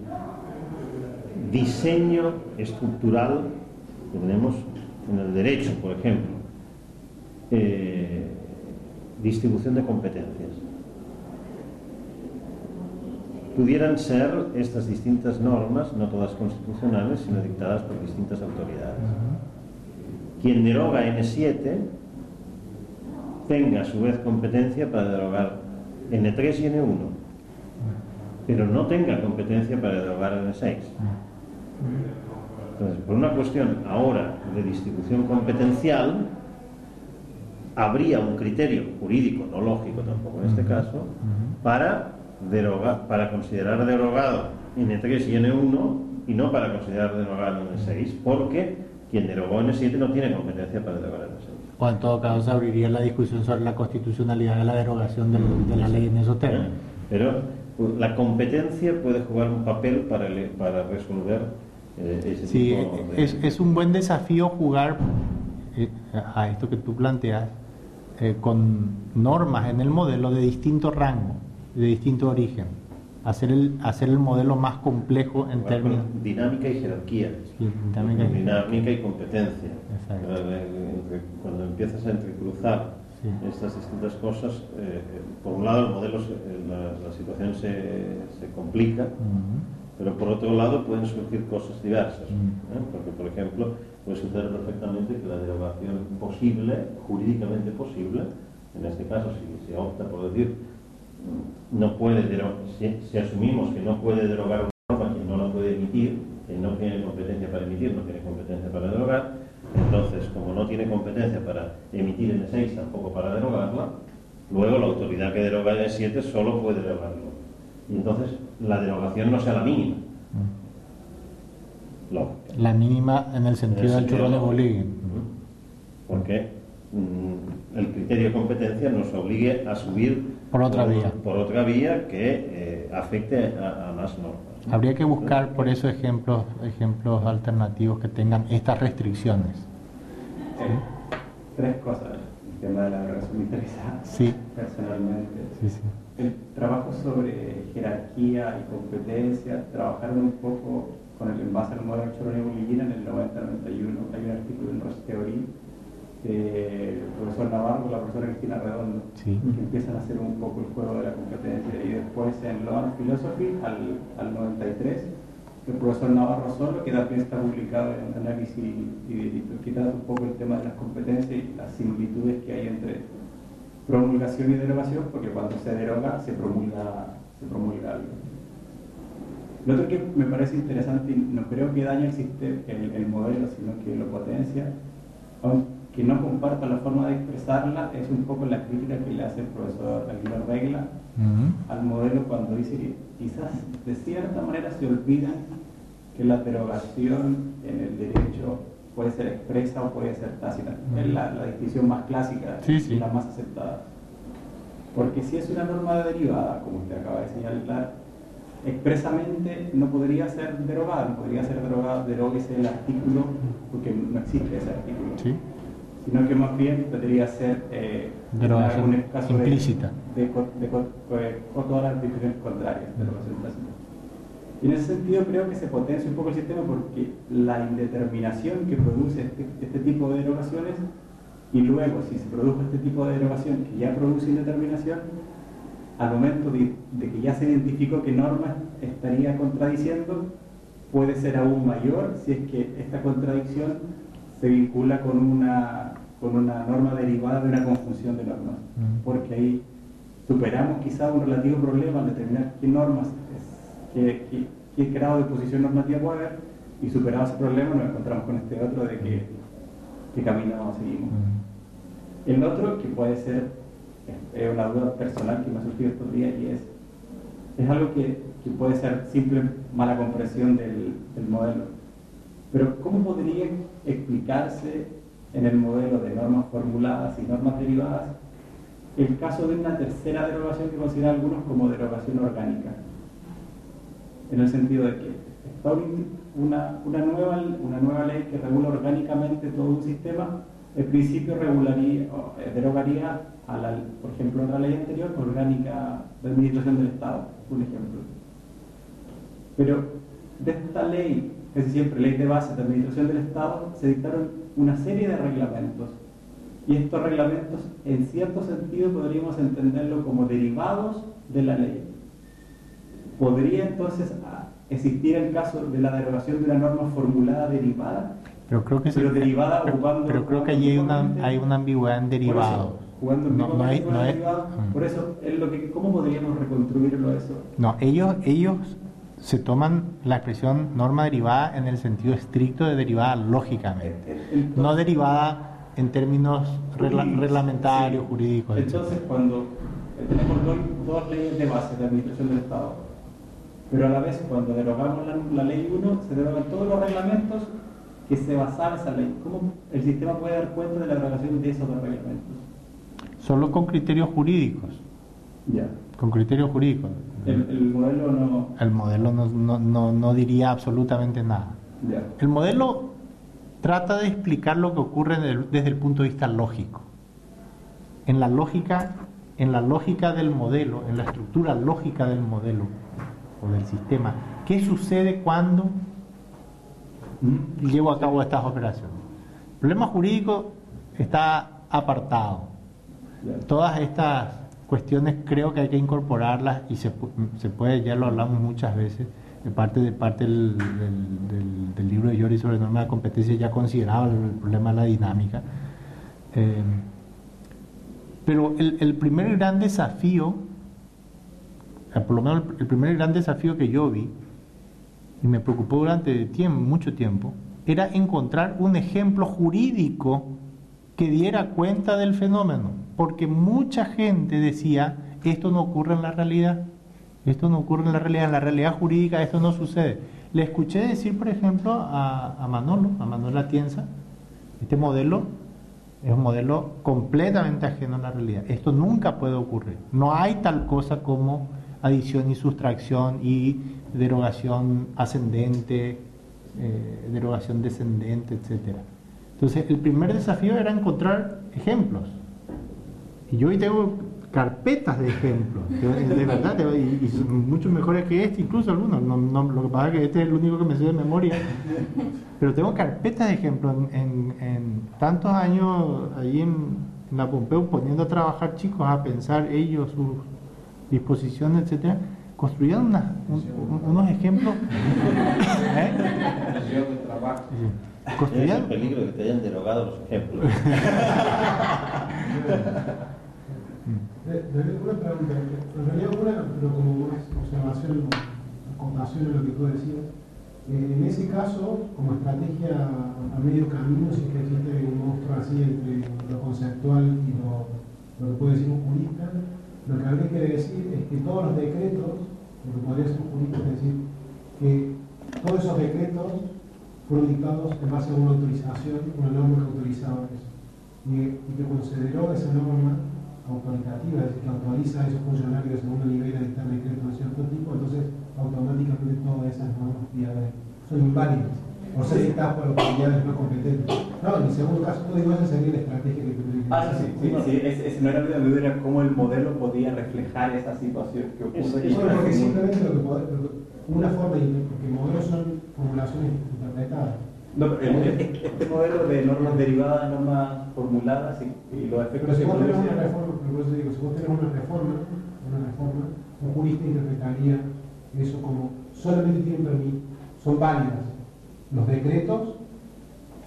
diseño estructural que tenemos en el derecho, por ejemplo. Eh, distribución de competencias. Pudieran ser estas distintas normas, no todas constitucionales, sino dictadas por distintas autoridades. Quien deroga ene siete tenga a su vez competencia para derogar ene tres y ene uno, pero no tenga competencia para derogar ene seis. Entonces, por una cuestión ahora de distribución competencial, habría un criterio jurídico, no lógico tampoco en este caso, para, derogar, para considerar derogado ene tres y ene uno y no para considerar derogado ene seis, porque quien derogó ene siete no tiene competencia para derogar ene seis. O en todo caso se abriría la discusión sobre la constitucionalidad de la derogación de, de la ley en esos términos. Pero la competencia puede jugar un papel para, le, para resolver eh, ese Sí, tipo de... es, es un buen desafío jugar eh, a esto que tú planteas eh, con normas en el modelo de distinto rango, de distinto origen. Hacer el, hacer el modelo más complejo en Jugar términos... con dinámica y jerarquía. Sí, dinámica y- Dinámica y competencia. Exacto. Cuando empiezas a entrecruzar Sí. estas distintas cosas, eh, por un lado el modelo, se- la, la situación se, se complica, Ujú. pero por otro lado pueden surgir cosas diversas, Mm. ¿eh? Porque, por ejemplo, puede suceder perfectamente que la derogación posible, jurídicamente posible, en este caso si se opta por decir no puede derogar, si, si asumimos que no puede derogar una norma, quien no la puede emitir, quien no tiene competencia para emitir, no tiene competencia para derogar, entonces como no tiene competencia para emitir ene seis, tampoco para derogarla, luego la autoridad que deroga ene siete solo puede derogarlo. Y entonces la derogación no sea la mínima. Lógica. La mínima en el sentido En el del churro de sentido- Bolivia. Ujú. Porque mm, el criterio de competencia nos obligue a subir Por otra vía. por otra vía que eh, afecte a, a más normas. Habría que buscar por eso ejemplos, ejemplos alternativos que tengan estas restricciones. Eh, tres cosas. El tema de la derogación interesada, Sí, personalmente. sí, sí. El trabajo sobre jerarquía y competencia, trabajaron un poco con el envase al modelo Choroni-Bolivina en el noventa noventa y uno. Hay un artículo en Ross Theory del profesor Navarro, la profesora Cristina Redondo, Sí. que empiezan a hacer un poco el juego de la competencia. Y después en Law and Philosophy, al, al noventa y tres, el profesor Navarro solo, que también está publicado en Análisis y, y Delito, que trata un poco el tema de las competencias y las similitudes que hay entre promulgación y derogación, porque cuando se deroga se promulga, se promulga algo. Lo otro que me parece interesante, y no creo que dañe el, sistema, el, el modelo, sino que lo potencia, aunque no comparta la forma de expresarla, es un poco la crítica que le hace el profesor Aguilar Regla Ujú. al modelo cuando dice que quizás de cierta manera se olvidan que la derogación en el derecho puede ser expresa o puede ser tácita. Es la, la distinción más clásica Sí, sí. y la más aceptada. Porque si es una norma derivada, como usted acaba de señalar, expresamente no podría ser derogada, no podría ser derogada, deróguese el artículo, porque no existe ese artículo. Sí. Sino que más bien podría ser eh, Derogación en algún caso de- implícita. de, co- de, co- eh, o todas las discusiones contrarias, derogación tácita. Y en ese sentido creo que se potencia un poco el sistema porque la indeterminación que produce este, este tipo de derogaciones, y luego si se produjo este tipo de derogación que ya produce indeterminación, al momento de, de que ya se identificó qué norma estaría contradiciendo, puede ser aún mayor si es que esta contradicción se vincula con una, con una norma derivada de una conjunción de normas, Mm. porque ahí superamos quizá un relativo problema al determinar qué normas, qué, qué, qué grado de posición normativa puede haber, y superado ese problema nos encontramos con este otro de que, qué camino seguimos. El otro, que puede ser, es una duda personal que me ha surgido estos días, y es, es algo que, que puede ser simple mala comprensión del, del modelo. Pero ¿cómo podría explicarse en el modelo de normas formuladas y normas derivadas el caso de una tercera derogación que consideran algunos como derogación orgánica? En el sentido de que está una, una, nueva, una nueva ley que regula orgánicamente todo un sistema, el principio regularía, derogaría a la, por ejemplo, otra ley anterior, orgánica de administración del Estado, un ejemplo. Pero de esta ley, casi siempre ley de base de administración del Estado, se dictaron una serie de reglamentos. Y estos reglamentos, en cierto sentido, podríamos entenderlo como derivados de la ley. ¿Podría entonces existir el caso de la derogación de una norma formulada derivada? Pero creo que, pero se, derivada pero, ocupando, pero creo que allí hay una, hay una ambigüedad en derivado. Jugando no, no hay, no hay, por eso, es lo que, ¿cómo podríamos reconstruirlo eso? No, ellos, ellos se toman la expresión norma derivada en el sentido estricto de derivada lógicamente, entonces, no derivada en términos regla, reglamentarios, sí, jurídicos. Entonces, etcétera. Cuando tenemos dos, dos leyes de base de administración del Estado, pero a la vez cuando derogamos la, la ley uno, se derogan todos los reglamentos que se basaba esa ley. ¿Cómo el sistema puede dar cuenta de la derogación de esos dos reglamentos? Solo con criterios jurídicos. Ya. Con criterios jurídicos. El, el modelo no... El modelo no, no, no, no diría absolutamente nada. Ya. El modelo trata de explicar lo que ocurre desde el punto de vista lógico. En la lógica, en la lógica del modelo, en la estructura lógica del modelo o del sistema, ¿qué sucede cuando llevo a cabo estas operaciones? El problema jurídico está apartado. Todas estas cuestiones creo que hay que incorporarlas y se, se puede, ya lo hablamos muchas veces, de parte, de parte del, del, del, del libro de Llori sobre norma de competencia, ya consideraba el, el problema de la dinámica. Eh, pero el, el primer gran desafío, por lo menos el, el primer gran desafío que yo vi, y me preocupó durante tiempo, mucho tiempo, era encontrar un ejemplo jurídico que diera cuenta del fenómeno, porque mucha gente decía, esto no ocurre en la realidad, esto no ocurre en la realidad, en la realidad jurídica esto no sucede. Le escuché decir, por ejemplo, a, a Manolo, a Manuel Atienza, este modelo es un modelo completamente ajeno a la realidad, esto nunca puede ocurrir, no hay tal cosa como adición y sustracción y derogación ascendente, eh, derogación descendente, etcétera. Entonces, el primer desafío era encontrar ejemplos. Y yo hoy tengo carpetas de ejemplos, de verdad, y, y son mucho mejores que este, incluso algunos. No, no, lo que pasa es que este es el único que me sé de memoria. Pero tengo carpetas de ejemplos. En, en, en tantos años allí en, en la Pompeu, poniendo a trabajar chicos, a pensar ellos sus disposiciones, etcétera, construían una, un, unos ejemplos. ¿Eh? Es el peligro de que te hayan derogado los ejemplos. Una pregunta, en realidad una, pero como una observación, acotación a lo que tú decías. Eh, en ese caso, como estrategia a medio camino, si es que existe un monstruo así entre lo conceptual y lo, lo que puede decir un jurista, lo que habría que decir es que todos los decretos, lo que podría ser un jurista es decir, que todos esos decretos fueron dictados en base a una autorización, una norma que autorizaba eso. Y, y que consideró esa norma autoritativa, es decir, que autoriza a esos funcionarios de segundo nivel a dictar decretos de cierto tipo, entonces automáticamente todas esas normas son inválidas, por ser dictadas por autoridades no competentes. No, en el segundo caso, no digo, esa sería la estrategia que tendría que Ah, sí, sí, sí, ese, ese no era mi duda, era cómo el modelo podía reflejar esa situación que ocurre. Eso es porque simplemente lo que podemos, una forma, porque modelos son formulaciones interpretadas. No, el, el, este modelo de normas derivadas de normas formuladas y, y los efectos. Pero si vos tenés una reforma, por eso digo, si vos tenés una reforma, una reforma, un jurista interpretaría eso como solamente tienen permiso, son válidas los decretos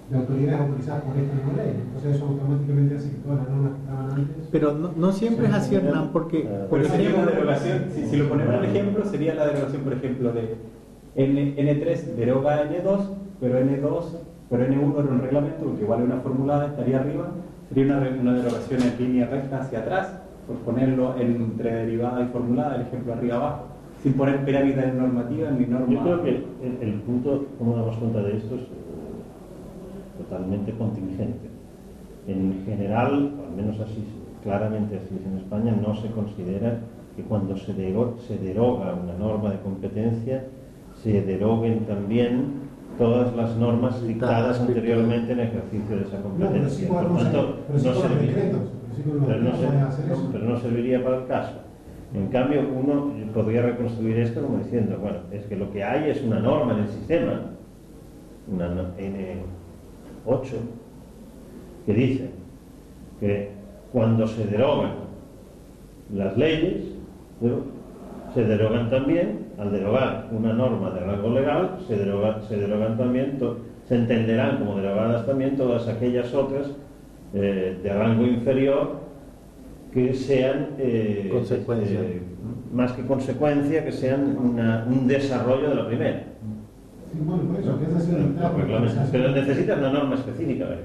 de autoridades autorizadas por esta nueva ley. Entonces eso automáticamente hace que todas las normas que estaban antes... Pero no, no siempre es así, Hernán, porque... Por eso sería una derogación, si, si lo ponemos en ejemplo, sería la derogación, por ejemplo, de N, N tres deroga N dos, pero N dos, pero N uno era un reglamento, porque igual es una formulada, estaría arriba, sería una, una derogación en línea recta hacia atrás, por ponerlo entre derivada y formulada, el ejemplo arriba abajo, sin poner pirámides normativas ni normas. Yo creo que el, el punto, como damos cuenta de esto, es totalmente contingente. En general, al menos así, claramente así es en España, no se considera que cuando se, dero, se deroga una norma de competencia, se deroguen también todas las normas dictadas anteriormente en ejercicio de esa competencia. Por tanto, no serviría, pero no, se, pero no serviría para el caso. En cambio, uno podría reconstruir esto como diciendo, bueno, es que lo que hay es una norma en el sistema, una N ocho, que dice que cuando se derogan las leyes, se derogan también, al derogar una norma de rango legal, se, deroga, se derogan también, to, se entenderán como derogadas también todas aquellas otras eh, de rango inferior que sean, eh, consecuencia. Eh, más que consecuencia, que sean una, un desarrollo de la primera. Sí, bueno, por eso, que esa ha sido la no, pero necesitas una norma específica. ¿eh?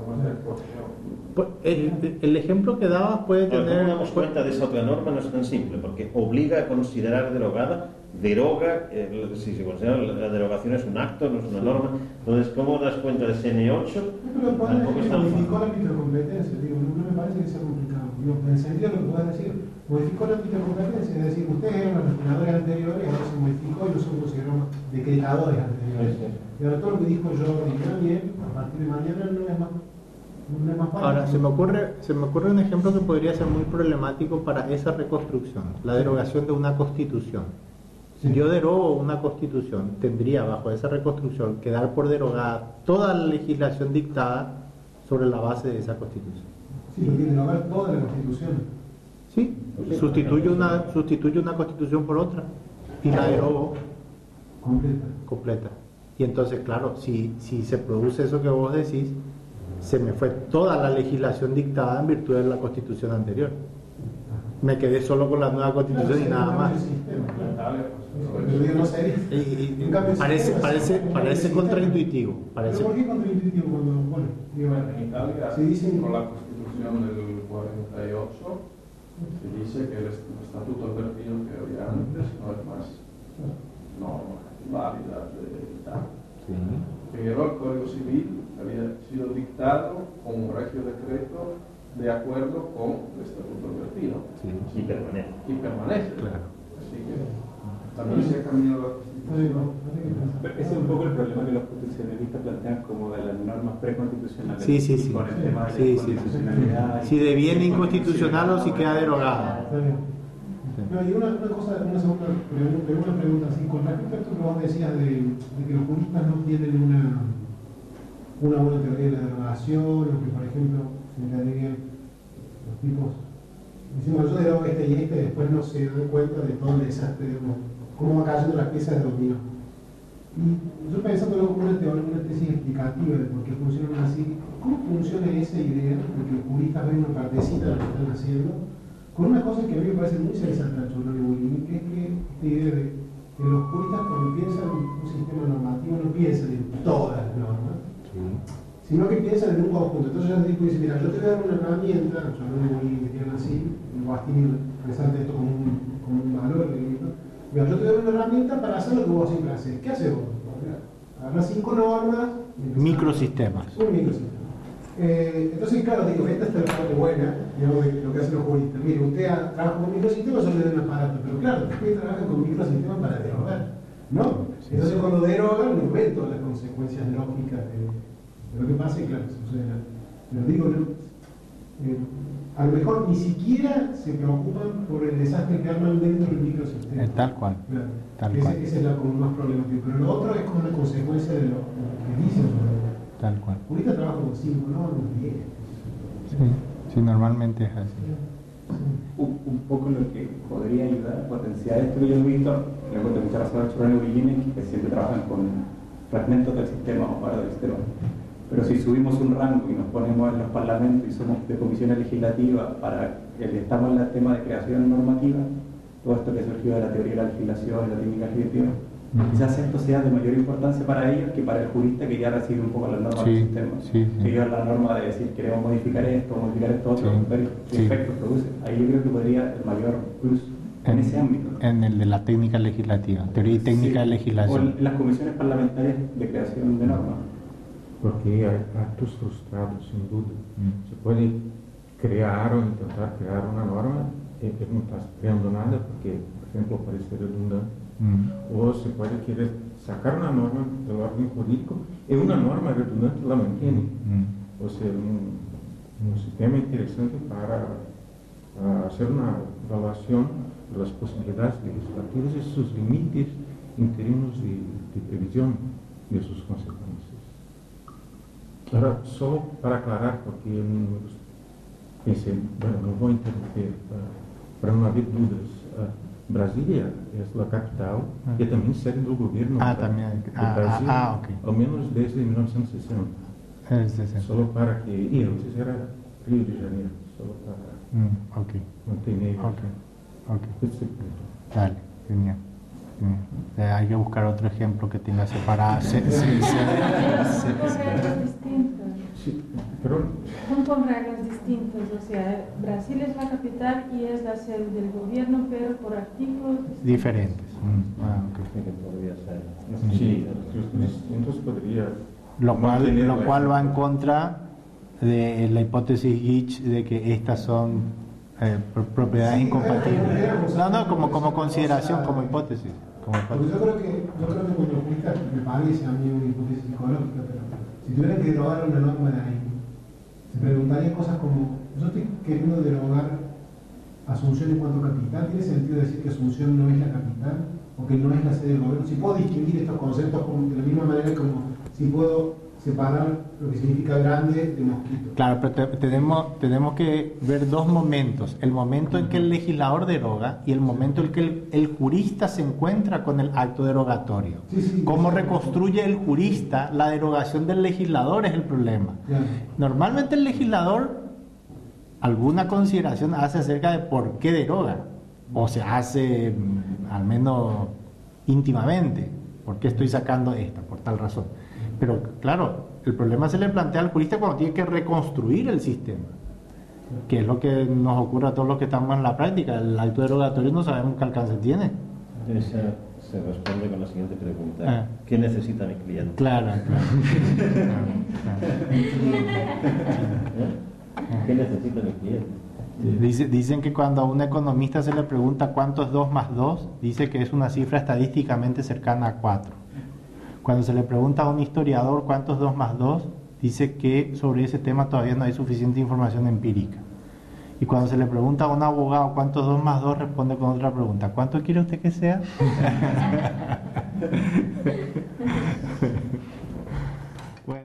El, el ejemplo que dabas puede Ahora, tener... ¿cómo damos cuenta de esa otra norma? No es tan simple, porque obliga a considerar derogada, deroga, eh, si se considera la derogación es un acto, no es una norma. Entonces, ¿cómo das cuenta de ese N ocho? Pero tampoco es tan modificó el ámbito de competencia, digo, no, no me parece que sea complicado. Digo, en el sentido de lo que puedas decir, modificó el ámbito de competencia, es decir, ustedes eran los legisladores anteriores y ahora se modificó y no son considerados decretadores anteriores. Sí, sí. Y ahora todo lo que dijo yo y Daniel, a partir de mañana no es más. Ahora, se me, ocurre, se me ocurre un ejemplo que podría ser muy problemático para esa reconstrucción, la derogación de una constitución. Si yo derogo una constitución, tendría bajo esa reconstrucción que dar por derogada toda la legislación dictada sobre la base de esa constitución. Sí, porque derogar toda la constitución. Sí, sustituye una, sustituye una constitución por otra y la derogo completa. completa. Y entonces, claro, si, si se produce eso que vos decís, se me fue toda la legislación dictada en virtud de la constitución anterior. Me quedé solo con la nueva constitución y nada más. Y, y, y parece, parece, parece contraintuitivo. Parece. ¿Pero por qué contraintuitivo cuando, bueno, digo, en Italia, se dicen... con la constitución del cuarenta y ocho, se dice que el estatuto advertido que había antes no es más norma válida de tal. Sí. Pero el Código Civil había sido dictado como un regio decreto de acuerdo con el estatuto advertido. Sí, y permanece. Y permanece. Claro. Así que también se ha cambiado la constitución. Ese es un poco el problema que los constitucionalistas plantean como de las normas preconstitucionales. Sí, sí, sí. Con el tema de sí, la constitucionalidad. Sí, sí. Si deviene inconstitucional o si queda derogada. No, y una, una cosa, una segunda pregunta, una pregunta así, con respecto a esto que vos decías de, de que los juristas no tienen una, una buena teoría de la derogación, o que por ejemplo se entenderían los tipos diciendo yo derogo este y este, después no se dan cuenta de todo el desastre, digamos, cómo va cayendo las piezas de dominó. Y yo pensando luego como una teoría, una tesis explicativa de por qué funcionan así, ¿cómo funciona esa idea de que los juristas ven una partecita de lo que están haciendo? Con una cosa que a mí me parece muy interesante al Chorón y Bullini, que es que esta idea de que los juristas cuando piensan en un sistema normativo no piensan en todas las normas, sí, sino que piensan en un conjunto. Entonces ya digo, dice, mira, yo te voy a dar una herramienta, el Chorón y Bullini dirían así, y Guastini presenta esto como un, como un valor, ¿no? Mira, yo te doy una herramienta para hacer lo que vos siempre haces. ¿Qué haces vos? Agarras cinco normas. Microsistemas. Un microsistema. Eh, entonces, claro, digo, esta es la parte buena, digamos, de lo que hacen los juristas. Mire, usted trabaja con microsistemas, solo le da un aparato, pero claro, usted trabaja con microsistemas para derogar, ¿no? Sí, entonces, sí, cuando derogan, no ven todas las consecuencias lógicas de, de lo que pasa, y claro, sucede. Pero digo, no, eh, a lo mejor ni siquiera se preocupan por el desastre que arman dentro del microsistema. Eh, tal cual. Claro. Tal ese, cual. ese es la como más problemático. Pero lo otro es como una consecuencia de lo, lo que dicen sobre. Tal cual. Ahorita trabajo con cinco normas, diez. Sí, sí, normalmente es así. Un, un poco lo que podría ayudar a potenciar esto que yo he visto, le encuentro mucha razón a Chorón y Bullini, que siempre trabajan con fragmentos del sistema o para del sistema. Pero si subimos un rango y nos ponemos en los parlamentos y somos de comisiones legislativas para el que estamos en el tema de creación normativa, todo esto que surgió de la teoría de la legislación y la técnica legislativa, quizás esto sea de mayor importancia para ellos que para el jurista que ya recibe un poco las normas Sí, del sistema. sí, sí. Que lleva la norma de decir queremos modificar esto, modificar esto otro, Sí, ver qué sí. efectos produce. Ahí yo creo que podría el mayor plus en, ese ámbito. En el de la técnica legislativa, teoría y técnica Sí, de legislación. o en las comisiones parlamentarias de creación de normas. Porque hay actos frustrados, sin duda. Mm. Se puede crear o intentar crear una norma y que no estás creando nada porque, por ejemplo, parece redundante. Mm. O se puede querer sacar una norma del orden jurídico y una norma redundante la mantiene. Mm. O sea, un, un sistema interesante para uh, hacer una evaluación de las posibilidades legislativas y sus límites en términos de, de previsión de sus consecuencias. Ahora, solo para aclarar, porque mm, pensé, bueno, no voy a interrumpir uh, para no haber dudas. Uh, Brasília é a capital ah. e é também sede do governo ah, do, também. do Ah, Brasil, ah, ah, okay. ao menos desde mil novecentos e sessenta. É, sim, sim. Só para que... E antes era Rio de Janeiro, só para Mm, ok, manter ok, ok. esse ponto. Dale, genial. genial. Eh, hay que buscar otro ejemplo que tenga separado. Se, se, se, se, Son reglas distintas. Sí, pero Son con reglas distintas, o sea, Brasil es la capital y es la sede del gobierno, pero por artículos diferentes. Mm, ah, ok. Sí, que podría ser. sí, los distintos podría... Lo cual, mantener lo la cual va en eficacia. contra de la hipótesis Gitch de que estas son eh, pro- propiedades Sí, incompatibles. era- era- No, no, como, como consideración, como hipótesis. Como Porque hipótesis. yo creo que, yo creo que cuando juristas, me parece a mí una hipótesis psicológica, pero si tuvieran que derogar una norma de ahí, se preguntaría cosas como, yo estoy queriendo derogar Asunción en cuanto a capital, ¿tiene sentido decir que Asunción no es la capital o que no es la sede del gobierno? Si puedo distinguir estos conceptos como- de la misma manera como si puedo separar lo que significa grande de mosquito. Claro, pero te- tenemos, tenemos que ver dos momentos. El momento en que el legislador deroga y el momento en que el, el jurista se encuentra con el acto derogatorio. Sí, sí, ¿Cómo sí. reconstruye el jurista la derogación del legislador? Es el problema. Claro. Normalmente el legislador alguna consideración hace acerca de por qué deroga, o se hace mm, al menos íntimamente, por qué estoy sacando esta, por tal razón. Pero claro, el problema se le plantea al jurista cuando tiene que reconstruir el sistema, que es lo que nos ocurre a todos los que estamos en la práctica. El acto derogatorio no sabemos qué alcance tiene. Esa se responde con la siguiente pregunta. Ah. ¿Qué necesita mi cliente? Claro, claro. ¿Eh? ¿Qué necesita mi cliente? Dice- dicen que cuando a un economista se le pregunta cuánto es dos más dos, dice que es una cifra estadísticamente cercana a cuatro. Cuando se le pregunta a un historiador cuánto es dos más dos, dice que sobre ese tema todavía no hay suficiente información empírica. Y cuando se le pregunta a un abogado cuánto es dos más dos, responde con otra pregunta: ¿cuánto quiere usted que sea?